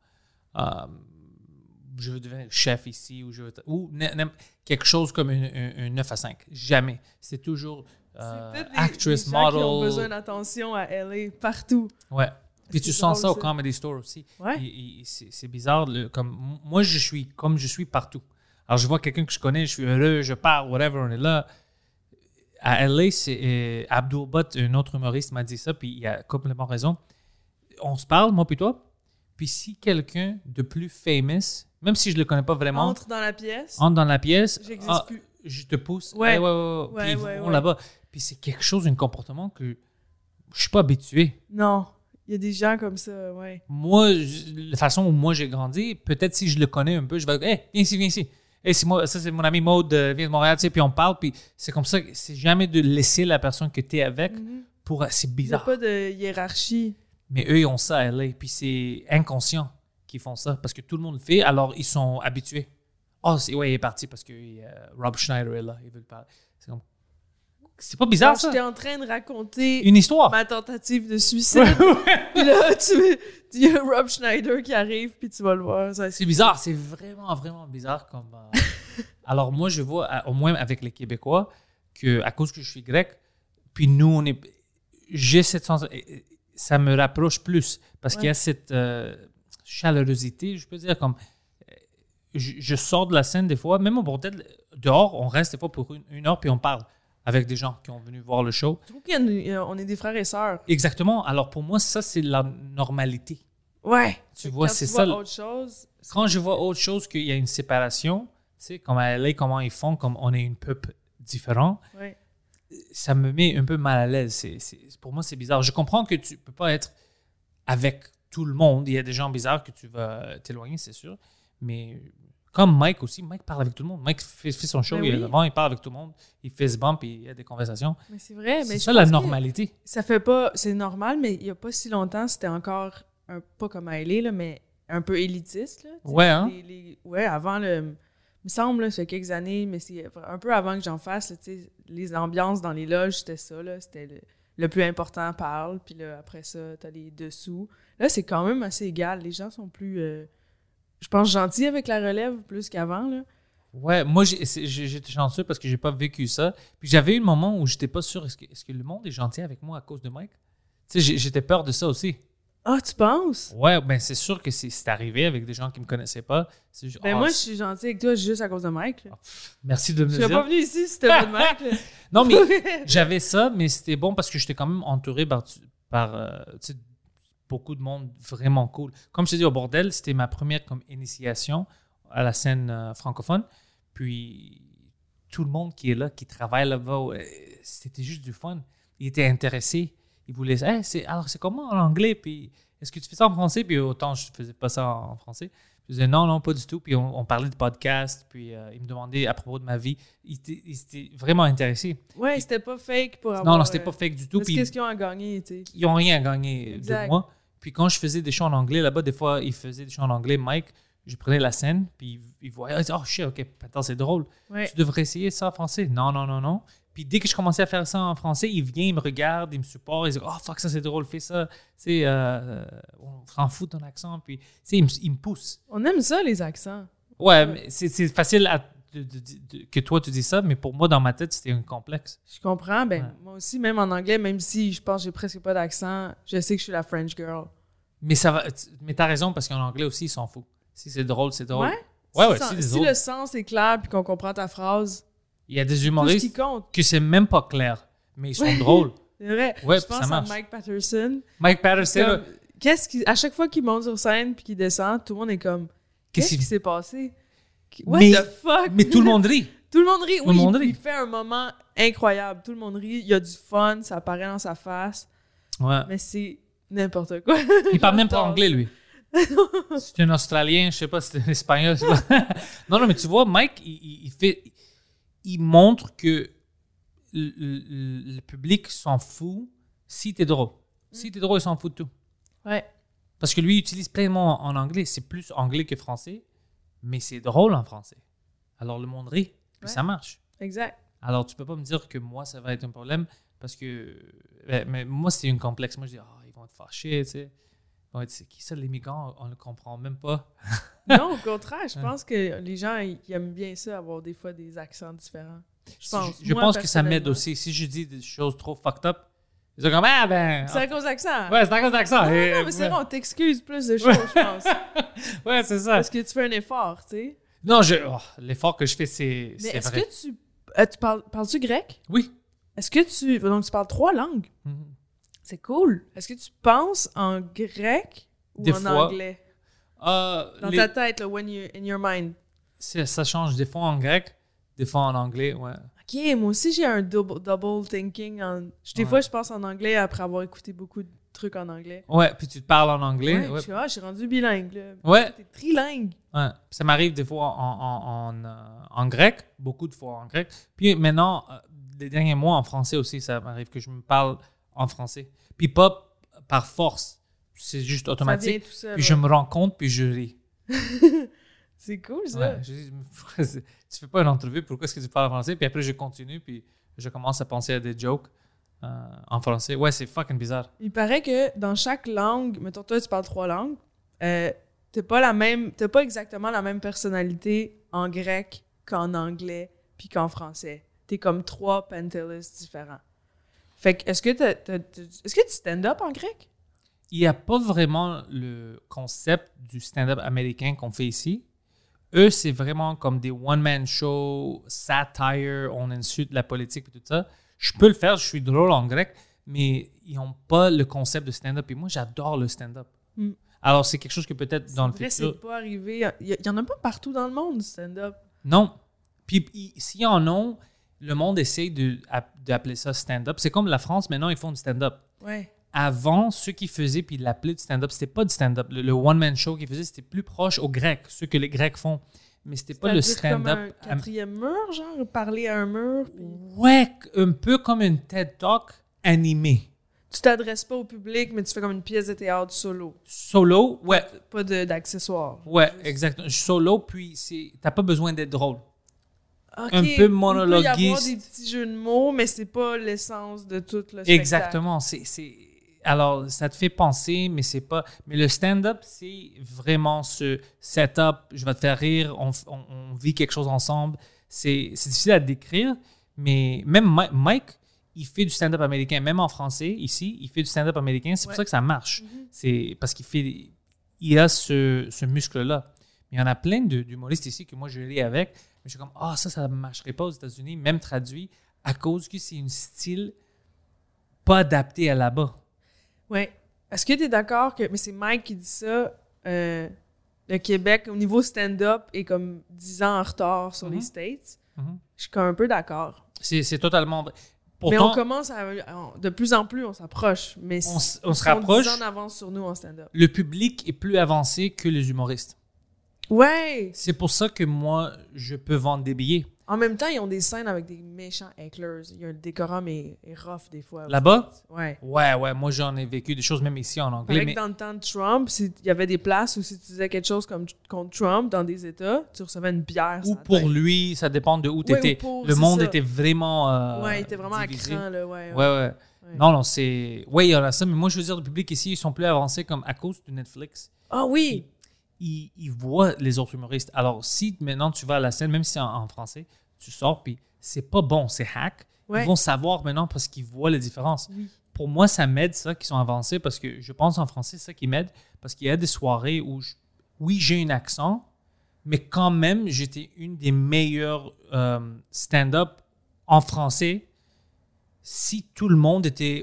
Speaker 2: je veux devenir chef ici ou quelque chose comme un 9 à 5. Jamais. C'est toujours
Speaker 3: C'est peut-être
Speaker 2: actress,
Speaker 3: des gens qui ont
Speaker 2: model.
Speaker 3: besoin d'attention à LA partout.
Speaker 2: Ouais. Puis tu
Speaker 3: C'est
Speaker 2: sens ça
Speaker 3: drôle,
Speaker 2: au
Speaker 3: ça.
Speaker 2: Comedy Store aussi.
Speaker 3: Ouais.
Speaker 2: C'est bizarre. Comme moi, je suis partout. Alors, je vois quelqu'un que je connais, je suis heureux, je parle, whatever, on est là. À LA, c'est Abdul Butt, un autre humoriste, m'a dit ça, puis il a complètement raison. On se parle, moi puis toi, puis si quelqu'un de plus famous, même si je le connais pas vraiment,
Speaker 3: Entre dans la pièce.
Speaker 2: entre dans la pièce,
Speaker 3: J'existe plus.
Speaker 2: je te pousse,
Speaker 3: Ouais.
Speaker 2: ouais. Puis ils
Speaker 3: Ouais,
Speaker 2: vont
Speaker 3: ouais.
Speaker 2: là-bas. Puis c'est quelque chose, un comportement que je suis pas habitué.
Speaker 3: Non. Il y a des gens comme ça, ouais.
Speaker 2: Moi, la façon où moi j'ai grandi, peut-être si je le connais un peu, je vais dire, hey, viens ici. Hey, c'est moi, ça c'est mon ami Maude, vient de Montréal, tu sais, puis on parle, puis c'est comme ça, c'est jamais de laisser la personne que tu es avec pour. C'est
Speaker 3: Il n'y a
Speaker 2: bizarre.
Speaker 3: pas de hiérarchie.
Speaker 2: Mais eux, ils ont ça à LA, puis c'est inconscient qu'ils font ça, parce que tout le monde le fait, alors ils sont habitués. Oh, ouais, il est parti parce que Rob Schneider est là, il veut le parler. C'est pas bizarre,
Speaker 3: Quand
Speaker 2: ça?
Speaker 3: j'étais en train de raconter
Speaker 2: Une histoire.
Speaker 3: ma tentative de suicide, puis là, il y a Rob Schneider qui arrive, puis tu vas le voir. Ça,
Speaker 2: C'est bizarre, c'est vraiment bizarre. Comme, alors moi, je vois, au moins avec les Québécois, qu'à cause que je suis grec, puis nous, j'ai cette sensation, ça me rapproche plus, parce qu'il y a cette chaleurosité, je peux dire, comme, je sors de la scène des fois, même au bordel, dehors, on reste des fois pour une heure, puis on parle avec des gens qui ont venu voir le show.
Speaker 3: Je trouve qu'on est des frères et sœurs.
Speaker 2: Exactement. Alors pour moi, ça, c'est la normalité.
Speaker 3: Ouais.
Speaker 2: Tu vois,
Speaker 3: Quand
Speaker 2: c'est
Speaker 3: tu
Speaker 2: ça.
Speaker 3: vois autre chose.
Speaker 2: Quand je vois autre chose qu'il y a une séparation, tu sais, comme à LA, comment ils font, comme on est une peuple différent,
Speaker 3: Ouais.
Speaker 2: ça me met un peu mal à l'aise. Pour moi, c'est bizarre. Je comprends que tu peux pas être avec tout le monde. Il y a des gens bizarres que tu vas t'éloigner, c'est sûr. Mais comme Mike aussi, Mike parle avec tout le monde. Mike fait son show,
Speaker 3: Ben
Speaker 2: il est
Speaker 3: oui.
Speaker 2: devant, il parle avec tout le monde. Il fait ce bump, il y a des conversations.
Speaker 3: Mais c'est vrai.
Speaker 2: C'est
Speaker 3: Mais
Speaker 2: ça
Speaker 3: je
Speaker 2: la
Speaker 3: pense que
Speaker 2: normalité.
Speaker 3: Ça fait pas. C'est normal, mais il y a pas si longtemps, c'était encore pas comme à LA, là, mais un peu élitiste. Là, tu sais.
Speaker 2: Ouais, hein?
Speaker 3: Ouais, avant le. Il me semble, là, ça fait quelques années, mais c'est un peu avant que j'en fasse. Là, tu sais, les ambiances dans les loges, c'était ça. Là, c'était le plus important parle, puis là, après ça, t'as les dessous. Là, c'est quand même assez égal. Les gens sont plus, je pense, gentils avec la relève plus qu'avant, là.
Speaker 2: Ouais, moi, j'étais chanceux parce que j'ai pas vécu ça. Puis j'avais eu un moment où j'étais pas sûr, est-ce que le monde est gentil avec moi à cause de Mike? Tu sais, j'étais peur de ça aussi.
Speaker 3: Ah, tu penses?
Speaker 2: Ouais, ben c'est sûr que c'est arrivé avec des gens qui me connaissaient pas. C'est juste,
Speaker 3: Ben moi, je suis gentil avec toi juste à cause de Mike, là.
Speaker 2: merci de me
Speaker 3: Je
Speaker 2: le
Speaker 3: serais
Speaker 2: dire.
Speaker 3: pas venu ici si c'était pas de Mike, là.
Speaker 2: Non, mais j'avais ça, mais c'était bon parce que j'étais quand même entouré par tu sais, beaucoup de monde vraiment cool. Comme je t'ai dit, au bordel, c'était ma première comme initiation à la scène francophone. Puis tout le monde qui est là, qui travaille là-bas, c'était juste du fun. Ils étaient intéressés. Ils voulaient, hey, alors c'est comment en anglais? Puis est-ce que tu fais ça en français? Puis autant je faisais pas ça en français. Je disais non, pas du tout. Puis on parlait de podcast. Puis ils me demandaient à propos de ma vie. Ils étaient vraiment intéressés.
Speaker 3: Ouais, c'était pas fake pour avoir...
Speaker 2: Non, c'était pas fake du tout.
Speaker 3: Parce
Speaker 2: Puis
Speaker 3: qu'est-ce qu'ils ont à gagner, tu sais?
Speaker 2: ils n'ont rien à gagner
Speaker 3: Exact.
Speaker 2: de moi. Puis quand je faisais des shows en anglais, là-bas, des fois, ils faisaient des shows en anglais. Mike, je prenais la scène, puis ils voyaient, oh shit, ok, attends, c'est drôle.
Speaker 3: Ouais.
Speaker 2: Tu devrais essayer ça en français. Non. Puis dès que je commençais à faire ça en français, il vient, il me regarde, il me supporte, il dit, oh fuck, ça c'est drôle, fais ça. Tu sais, on s'en fout de ton accent. Puis, tu sais, il me pousse.
Speaker 3: On aime ça, les accents.
Speaker 2: Ouais, mais c'est facile que toi tu dis ça, mais pour moi, dans ma tête, c'était un complexe.
Speaker 3: Je comprends. Ben,
Speaker 2: Ouais.
Speaker 3: moi aussi, même en anglais, même si je pense que j'ai presque pas d'accent, je sais que je suis la French girl.
Speaker 2: Mais mais t'as raison, parce qu'en anglais aussi, ils s'en foutent. Si c'est drôle, c'est drôle.
Speaker 3: Ouais?
Speaker 2: Ouais,
Speaker 3: si
Speaker 2: c'est
Speaker 3: si
Speaker 2: drôle.
Speaker 3: le sens est clair puis qu'on comprend ta phrase,
Speaker 2: Il y a des
Speaker 3: tout ce qui
Speaker 2: humoristes
Speaker 3: compte.
Speaker 2: que c'est même pas clair, mais ils sont drôles.
Speaker 3: C'est vrai.
Speaker 2: Ouais,
Speaker 3: je
Speaker 2: ça
Speaker 3: pense à
Speaker 2: marche.
Speaker 3: Mike Patterson.
Speaker 2: Mike Patterson, là,
Speaker 3: Comme, à chaque fois qu'il monte sur scène puis qu'il descend, tout le monde est comme qu'est-ce
Speaker 2: qu'il-
Speaker 3: qui s'est passé? What
Speaker 2: Mais-
Speaker 3: the fuck?
Speaker 2: mais tout le monde rit.
Speaker 3: Tout le monde rit.
Speaker 2: Tout le monde rit.
Speaker 3: Il fait un moment incroyable. Tout le monde rit. Il y a du fun. Ça apparaît dans sa face.
Speaker 2: Ouais.
Speaker 3: Mais c'est n'importe quoi.
Speaker 2: Il parle même pas anglais, lui. C'est un Australien, je sais pas, c'est un Espagnol. Je sais pas. Non, mais tu vois, Mike, il montre que le public s'en fout si t'es drôle. Si t'es drôle, il s'en fout de tout.
Speaker 3: Ouais.
Speaker 2: Parce que lui, il utilise plein de mots en anglais. C'est plus anglais que français, mais c'est drôle en français. Alors le monde rit, puis
Speaker 3: Ouais.
Speaker 2: ça marche.
Speaker 3: Exact.
Speaker 2: Alors tu peux pas me dire que moi, ça va être un problème, parce que mais moi, c'est un complexe. Moi, je dis, ils vont être fâchés, tu sais. Ils vont être, c'est qui ça, les migrants? On le comprend même pas.
Speaker 3: Non, au contraire, je pense que les gens ils aiment bien ça, avoir des fois des accents différents. Je pense.
Speaker 2: Je
Speaker 3: Moi,
Speaker 2: pense que ça m'aide
Speaker 3: personnellement.
Speaker 2: aussi. Si je dis des choses trop fucked up, ils sont comme, ah ben...
Speaker 3: C'est à cause d'accent.
Speaker 2: Ouais, c'est à cause d'accent.
Speaker 3: Non,
Speaker 2: Et-
Speaker 3: non, mais c'est
Speaker 2: ouais.
Speaker 3: vrai, on t'excuse plus de choses, je pense.
Speaker 2: Ouais, c'est ça.
Speaker 3: Parce que tu fais un effort, tu sais.
Speaker 2: Non, l'effort que je fais, c'est
Speaker 3: Mais est-ce
Speaker 2: vrai.
Speaker 3: que tu parles-tu grec?
Speaker 2: Oui.
Speaker 3: Est-ce que donc tu parles 3 langues?
Speaker 2: Mhm.
Speaker 3: C'est cool. Est-ce que tu penses en grec ou
Speaker 2: Des
Speaker 3: en
Speaker 2: fois.
Speaker 3: anglais?
Speaker 2: Euh,
Speaker 3: Dans
Speaker 2: les-
Speaker 3: ta tête, là, when you in your mind.
Speaker 2: ça change des fois en grec, des fois en anglais, ouais.
Speaker 3: OK, moi aussi, j'ai un double thinking. Des
Speaker 2: Ouais.
Speaker 3: fois, je pense en anglais après avoir écouté beaucoup de trucs en anglais.
Speaker 2: Ouais, puis tu te parles en anglais.
Speaker 3: Ouais,
Speaker 2: Ouais.
Speaker 3: je suis rendu bilingue. Là.
Speaker 2: Ouais.
Speaker 3: T'es trilingue.
Speaker 2: Ouais. Ça m'arrive des fois en grec, beaucoup de fois en grec. Puis maintenant, les derniers mois en français aussi, ça m'arrive que je me parle en français. Puis pas par force, c'est juste
Speaker 3: Ça vient
Speaker 2: automatique.
Speaker 3: tout seul.
Speaker 2: Puis
Speaker 3: ouais.
Speaker 2: je me rends compte, puis je ris.
Speaker 3: C'est cool, ça.
Speaker 2: Ouais, je dis, tu fais pas une entrevue, pourquoi est-ce que tu parles en français? Puis après, je continue, puis je commence à penser à des jokes en français. Ouais, c'est fucking bizarre.
Speaker 3: Il paraît que dans chaque langue, mettons toi tu parles 3 langues, t'as pas exactement la même personnalité en grec qu'en anglais puis qu'en français. T'es comme 3 pentelis différents. Fait que est-ce que est-ce que tu stand-up en grec?
Speaker 2: Il n'y a pas vraiment le concept du stand-up américain qu'on fait ici. Eux, c'est vraiment comme des one-man shows, satire, on insulte la politique et tout ça. Je peux le faire, je suis drôle en grec, mais ils n'ont pas le concept de stand-up. Et moi, j'adore le stand-up.
Speaker 3: Mm.
Speaker 2: Alors, c'est quelque chose que peut-être dans le
Speaker 3: Vrai,
Speaker 2: futur...
Speaker 3: c'est pas arrivé. Il y en a pas partout dans le monde, du stand-up.
Speaker 2: Non. Puis, s'il y en a, le monde essaie d'appeler ça stand-up. C'est comme la France, maintenant, ils font du stand-up.
Speaker 3: Ouais.
Speaker 2: Avant, ceux qui faisaient puis ils l'appelaient du stand-up, c'était pas du stand-up. Le one-man show qu'ils faisaient, c'était plus proche aux Grecs, ce que les Grecs font. Mais c'était pas le
Speaker 3: C'est-à-dire
Speaker 2: stand-up.
Speaker 3: comme un 4e mur, genre, parler à un mur. Puis
Speaker 2: Ouais, un peu comme une TED Talk animée.
Speaker 3: tu t'adresses pas au public, mais tu fais comme une pièce de théâtre solo.
Speaker 2: Solo, ouais,
Speaker 3: Pas d'accessoires.
Speaker 2: ouais, exactement. Solo, puis t'as pas besoin d'être drôle.
Speaker 3: Ok,
Speaker 2: un peu
Speaker 3: il peut y avoir
Speaker 2: monologuiste.
Speaker 3: des petits jeux de mots, mais c'est pas l'essence de tout le spectacle.
Speaker 2: Exactement. Alors, ça te fait penser, mais c'est pas. Mais le stand-up, c'est vraiment ce setup. Je vais te faire rire. On vit quelque chose ensemble. C'est difficile à décrire, mais même Mike, il fait du stand-up américain, même en français ici, il fait du stand-up américain. C'est pour ça que ça marche. C'est parce il a ce muscle-là. Il y en a plein d'humoristes ici que moi je lis avec, mais je suis comme ça ne marcherait pas aux États-Unis, même traduit, à cause que c'est un style pas adapté à là-bas.
Speaker 3: Oui. Est-ce que tu es d'accord que. Mais c'est Mike qui dit ça. Le Québec, au niveau stand-up, est comme 10 ans en retard sur les States. Je suis comme un peu d'accord.
Speaker 2: C'est totalement vrai. Pourtant,
Speaker 3: mais on commence à. De plus en plus, on s'approche. Mais
Speaker 2: on se
Speaker 3: ils sont
Speaker 2: rapproche.
Speaker 3: 10 ans en avance sur nous en stand-up.
Speaker 2: Le public est plus avancé que les humoristes.
Speaker 3: Ouais!
Speaker 2: C'est pour ça que moi, je peux vendre des billets.
Speaker 3: En même temps, ils ont des scènes avec des méchants hecklers. Il y a un décorum est rough des fois.
Speaker 2: Là-bas?
Speaker 3: Ouais.
Speaker 2: Ouais, moi j'en ai vécu des choses même ici en anglais.
Speaker 3: Avec dans le temps de Trump, il y avait des places où si tu disais quelque chose comme contre Trump dans des États, tu recevais une bière.
Speaker 2: Ou pour lui, ça dépend de où tu étais. Le monde était vraiment.
Speaker 3: Ouais, il était vraiment
Speaker 2: divisé.
Speaker 3: à cran, là.
Speaker 2: Ouais. Non, c'est. Oui, il y en a ça, mais moi je veux dire, le public ici, ils sont plus avancés comme à cause de Netflix.
Speaker 3: Ah oui!
Speaker 2: Ils voient les autres humoristes. Alors, si maintenant tu vas à la scène, même si c'est en français, tu sors, puis c'est pas bon, c'est hack.
Speaker 3: Ouais.
Speaker 2: Ils vont savoir maintenant parce qu'ils voient les différences.
Speaker 3: Oui.
Speaker 2: Pour moi, ça m'aide, ça, qu'ils sont avancés, parce que je pense en français, c'est ça qui m'aide, parce qu'il y a des soirées où, oui, j'ai un accent, mais quand même, j'étais une des meilleures stand-up en français si tout le monde était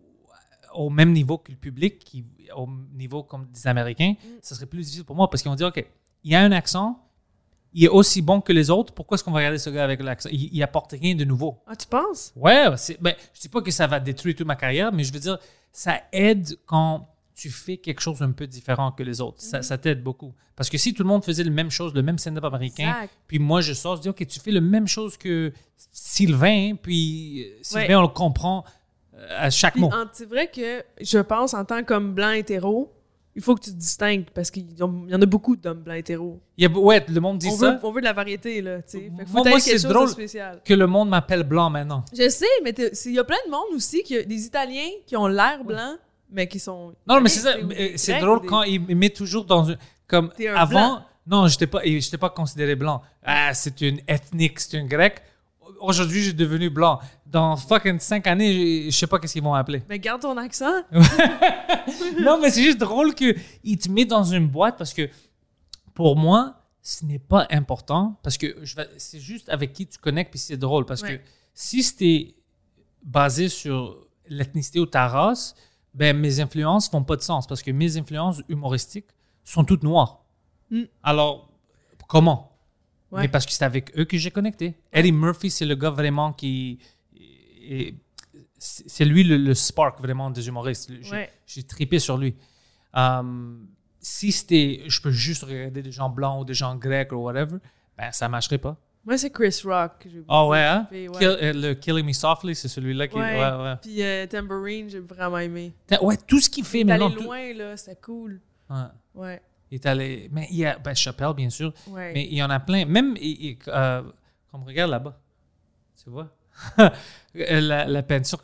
Speaker 2: au même niveau que le public, au niveau comme des Américains, ça serait plus difficile pour moi, parce qu'ils vont dire, OK, il y a un accent, il est aussi bon que les autres, pourquoi est-ce qu'on va regarder ce gars avec l'accent? Il apporte rien de nouveau.
Speaker 3: Ah, tu penses?
Speaker 2: Ouais, je ne dis pas que ça va détruire toute ma carrière, mais je veux dire, ça aide quand tu fais quelque chose un peu différent que les autres. Ça t'aide beaucoup. Parce que si tout le monde faisait la même chose, le même stand-up américain,
Speaker 3: exact.
Speaker 2: Puis moi je sors, je dis, OK, tu fais la même chose que Sylvain, puis Sylvain, on le comprend à chaque mot.
Speaker 3: C'est vrai que je pense, en tant qu'homme blanc hétéro, il faut que tu te distingues parce qu'il y en a beaucoup d'hommes blancs hétéros.
Speaker 2: Ouais, le monde dit ça.
Speaker 3: On veut de la variété, là. Fait que
Speaker 2: Moi,
Speaker 3: quelque
Speaker 2: c'est
Speaker 3: chose
Speaker 2: drôle
Speaker 3: de spécial.
Speaker 2: que le monde m'appelle blanc maintenant.
Speaker 3: Je sais, mais il y a plein de monde aussi, des Italiens qui ont l'air blancs, mais qui sont.
Speaker 2: Non, mais c'est ça. C'est
Speaker 3: Grecs,
Speaker 2: drôle quand ils me mettent toujours dans une. Comme
Speaker 3: T'es un
Speaker 2: avant,
Speaker 3: blanc.
Speaker 2: non, j'étais pas considéré blanc. Ah, c'est une ethnique, c'est une grec. Aujourd'hui, je suis devenu blanc. Dans fucking 5 années, je sais pas qu'est-ce qu'ils vont appeler.
Speaker 3: Mais garde ton accent.
Speaker 2: Non, mais c'est juste drôle qu'ils te mettent dans une boîte parce que pour moi, ce n'est pas important parce que c'est juste avec qui tu connectes puis c'est drôle parce que si c'était basé sur l'ethnicité ou ta race, ben mes influences font pas de sens parce que mes influences humoristiques sont toutes noires. Alors, comment?
Speaker 3: Ouais.
Speaker 2: Mais parce que c'est avec eux que j'ai connecté. Eddie Murphy, c'est le gars vraiment c'est lui le spark vraiment des humoristes. J'ai trippé sur lui. Si c'était, je peux juste regarder des gens blancs ou des gens grecs ou whatever, ben ça marcherait pas.
Speaker 3: Moi, c'est Chris Rock.
Speaker 2: Ah ouais, hein?
Speaker 3: Ouais.
Speaker 2: Le Killing Me Softly, c'est celui-là qui... Ouais.
Speaker 3: Puis Tambourine, j'ai vraiment aimé.
Speaker 2: Ouais, tout ce qu'il fait
Speaker 3: Il est
Speaker 2: maintenant...
Speaker 3: allé loin, là, c'était cool. Ouais.
Speaker 2: Il est allé... Mais il y a Chappelle, bien sûr.
Speaker 3: Ouais.
Speaker 2: Mais il y en a plein. Même, comme regarde là-bas. Tu vois? la peinture...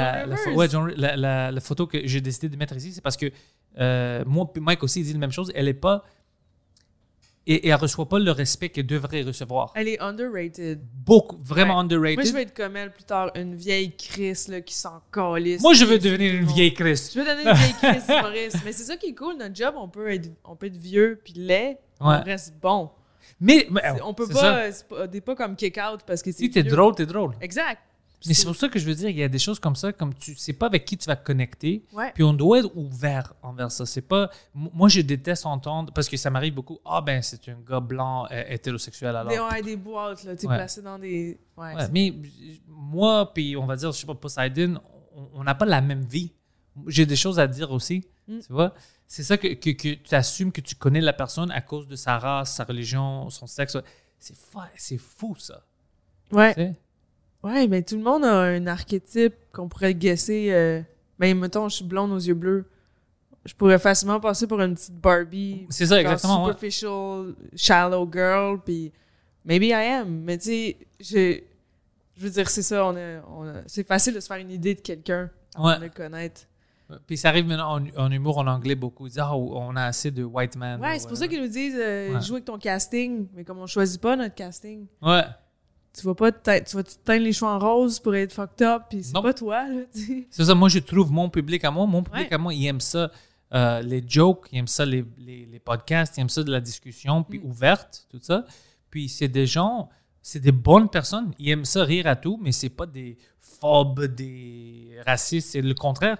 Speaker 2: la photo que j'ai décidé de mettre ici, c'est parce que moi, Mike aussi, il dit la même chose. Elle est pas... Et elle ne reçoit pas le respect qu'elle devrait recevoir.
Speaker 3: Elle est underrated.
Speaker 2: Beaucoup, vraiment underrated.
Speaker 3: Moi, je vais être comme elle plus tard, une vieille Chris là, qui s'en calisse.
Speaker 2: Moi, je veux devenir une vieille Chris.
Speaker 3: Je veux devenir une vieille Chris humoriste. Mais c'est ça qui est cool, notre job, on peut être vieux puis laid, on reste bon.
Speaker 2: Mais
Speaker 3: on peut pas, c'est pas comme kick-out parce que c'est
Speaker 2: si t'es
Speaker 3: vieux.
Speaker 2: drôle, t'es drôle.
Speaker 3: Exact.
Speaker 2: Mais c'est pour ça que je veux dire, il y a des choses comme ça, comme tu sais pas avec qui tu vas connecter,
Speaker 3: Ouais.
Speaker 2: puis on doit être ouvert envers ça. C'est pas, moi, je déteste entendre, parce que ça m'arrive beaucoup, ben c'est un gars blanc hétérosexuel alors.
Speaker 3: Des boîtes, là, tu sais, placées dans des... Ouais,
Speaker 2: mais moi, puis on va dire, je sais pas, Poseidon, on n'a pas la même vie. J'ai des choses à dire aussi, tu vois. C'est ça que tu assumes que tu connais la personne à cause de sa race, sa religion, son sexe. C'est fou, ça.
Speaker 3: Ouais.
Speaker 2: Tu sais?
Speaker 3: Ouais, mais tout le monde a un archétype qu'on pourrait guesser. Ben, mettons, je suis blonde aux yeux bleus. Je pourrais facilement passer pour une petite Barbie.
Speaker 2: C'est ça, exactement.
Speaker 3: Superficial, shallow girl, puis maybe I am. Mais tu sais, je veux dire, c'est ça, c'est facile de se faire une idée de quelqu'un avant de le connaître.
Speaker 2: Puis ça arrive maintenant en humour en anglais beaucoup. Ils disent, on a assez de white man.
Speaker 3: Ouais, c'est pour ça qu'ils nous disent, joue avec ton casting. Mais comme on choisit pas notre casting.
Speaker 2: Ouais.
Speaker 3: Tu vas te teindre les cheveux en rose pour être fucked up, puis c'est pas toi, là, tu sais.
Speaker 2: C'est ça, moi, je trouve mon public à moi. Mon public à moi, il aime ça, les jokes, il aime ça, les podcasts, il aime ça de la discussion, puis ouverte, tout ça. Puis c'est des gens, c'est des bonnes personnes. Ils aiment ça rire à tout, mais c'est pas des phobes, des racistes. C'est le contraire.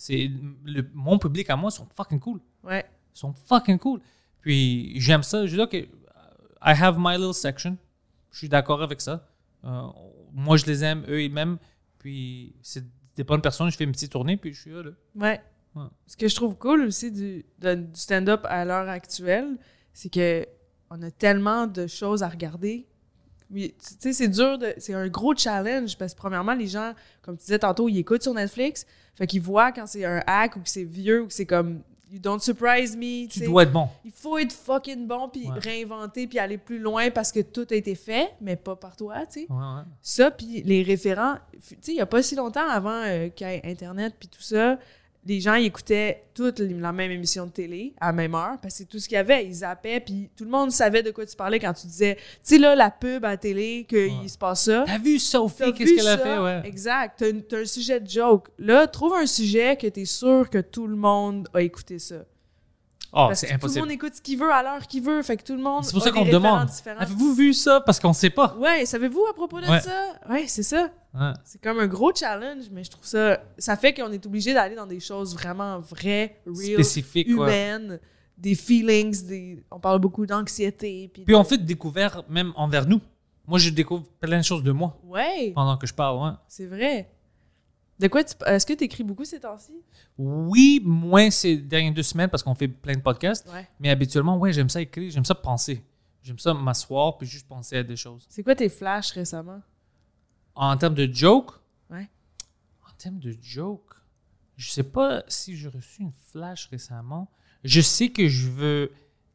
Speaker 2: Mon public à moi sont fucking cool.
Speaker 3: Ouais.
Speaker 2: Ils sont fucking cool. Puis j'aime ça. Je dis, OK, I have my little section. Je suis d'accord avec ça. Moi, je les aime, eux, ils m'aiment. Puis, c'est des bonnes personnes. Je fais une petite tournée, puis je suis là.
Speaker 3: Ouais. Ce que je trouve cool aussi du stand-up à l'heure actuelle, c'est que on a tellement de choses à regarder. Tu sais, c'est dur. C'est un gros challenge parce que, premièrement, les gens, comme tu disais tantôt, ils écoutent sur Netflix. Fait qu'ils voient quand c'est un hack ou que c'est vieux ou que c'est comme You don't surprise me.
Speaker 2: Tu dois être bon.
Speaker 3: Il faut être fucking bon, puis réinventer, puis aller plus loin parce que tout a été fait, mais pas par toi, tu sais.
Speaker 2: Ouais.
Speaker 3: Ça, puis les référents, tu sais, il n'y a pas si longtemps avant qu'il y ait Internet, puis tout ça, les gens ils écoutaient toute la même émission de télé à la même heure, parce que c'est tout ce qu'il y avait. Ils zappaient, puis tout le monde savait de quoi tu parlais quand tu disais, tu sais, là, la pub à la télé, qu'il se passe ça.
Speaker 2: T'as vu Sophie, qu'est-ce qu'elle a fait? Ouais.
Speaker 3: Exact. T'as un sujet de joke. Là, trouve un sujet que t'es sûr que tout le monde a écouté ça.
Speaker 2: Oh,
Speaker 3: parce
Speaker 2: c'est
Speaker 3: que
Speaker 2: impossible.
Speaker 3: tout le monde écoute ce qu'il veut à l'heure qu'il veut, fait que tout le monde
Speaker 2: C'est pour ça
Speaker 3: a
Speaker 2: qu'on
Speaker 3: des
Speaker 2: demande.
Speaker 3: différents.
Speaker 2: Avez-vous vu ça? Parce qu'on ne sait pas.
Speaker 3: Ouais, savez-vous à propos de ça? Ouais, c'est ça.
Speaker 2: Ouais.
Speaker 3: C'est comme un gros challenge, mais je trouve ça... Ça fait qu'on est obligé d'aller dans des choses vraiment vraies, real,
Speaker 2: spécifiques,
Speaker 3: humaines, des feelings, on parle beaucoup d'anxiété.
Speaker 2: Puis on fait des découvertes même envers nous. Moi, je découvre plein de choses de moi pendant que je parle. Ouais.
Speaker 3: C'est vrai. De quoi est-ce que tu écris beaucoup ces temps-ci?
Speaker 2: Oui, moins ces dernières 2 semaines parce qu'on fait plein de podcasts.
Speaker 3: Ouais.
Speaker 2: Mais habituellement, j'aime ça écrire, j'aime ça penser. J'aime ça m'asseoir puis juste penser à des choses.
Speaker 3: C'est quoi tes flashs récemment?
Speaker 2: En termes de joke?
Speaker 3: Ouais.
Speaker 2: En termes de joke, je sais pas si j'ai reçu une flash récemment. Je sais que je veux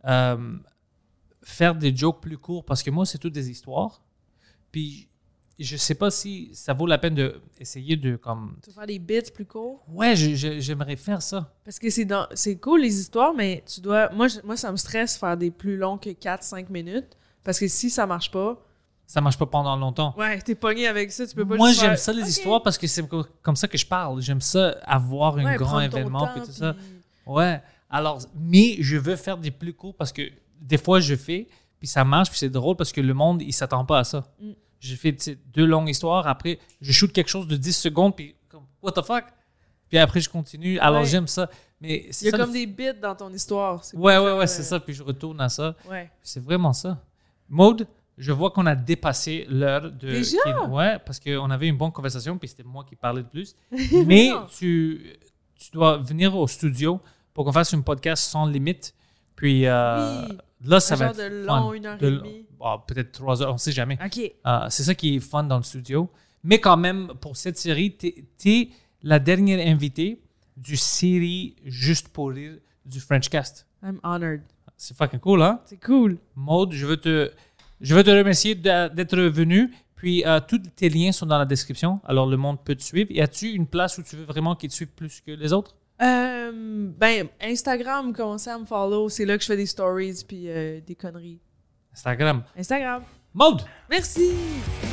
Speaker 2: faire des jokes plus courts parce que moi, c'est toutes des histoires. Puis je sais pas si ça vaut la peine d'essayer de comme...
Speaker 3: Tu veux faire des bits plus courts?
Speaker 2: Ouais, j'aimerais faire ça.
Speaker 3: Parce que c'est cool les histoires, mais tu dois... Moi, ça me stresse faire des plus longs que 4-5 minutes. Parce que si ça marche pas...
Speaker 2: Ça marche pas pendant longtemps.
Speaker 3: Ouais, t'es pogné avec ça, tu peux pas
Speaker 2: Moi,
Speaker 3: juste
Speaker 2: j'aime
Speaker 3: faire...
Speaker 2: ça les histoires parce que c'est comme ça que je parle. J'aime ça avoir un grand
Speaker 3: prendre ton
Speaker 2: événement
Speaker 3: temps,
Speaker 2: puis tout ça. Ouais. Alors, mais je veux faire des plus courts parce que des fois, je fais, puis ça marche, puis c'est drôle parce que le monde, il s'attend pas à ça. J'ai fait 2 longues histoires, après, je shoot quelque chose de 10 secondes, puis comme, what the fuck? Puis après, je continue. Alors, j'aime ça. Mais
Speaker 3: il y a comme des bits dans ton histoire.
Speaker 2: Ouais, c'est ça, puis je retourne à ça.
Speaker 3: Ouais.
Speaker 2: C'est vraiment ça. Maude, je vois qu'on a dépassé l'heure de...
Speaker 3: Déjà?
Speaker 2: Ouais, parce qu'on avait une bonne conversation, puis c'était moi qui parlais de plus. Mais tu dois venir au studio pour qu'on fasse un podcast sans limite. Puis là, ça va être
Speaker 3: de long, 1h30.
Speaker 2: Peut-être 3 heures, on ne sait jamais.
Speaker 3: OK.
Speaker 2: C'est ça qui est fun dans le studio. Mais quand même, pour cette série, t'es la dernière invitée du série Juste pour rire du Frenchcast.
Speaker 3: I'm honored.
Speaker 2: C'est fucking cool, hein?
Speaker 3: C'est cool.
Speaker 2: Maude, je veux te remercier d'être venu. Puis, tous tes liens sont dans la description. Alors, le monde peut te suivre. Y a-tu une place où tu veux vraiment qu'ils te suivent plus que les autres?
Speaker 3: Instagram, commencez à me follow. C'est là que je fais des stories puis des conneries.
Speaker 2: Instagram.
Speaker 3: Instagram.
Speaker 2: Maude!
Speaker 3: Merci!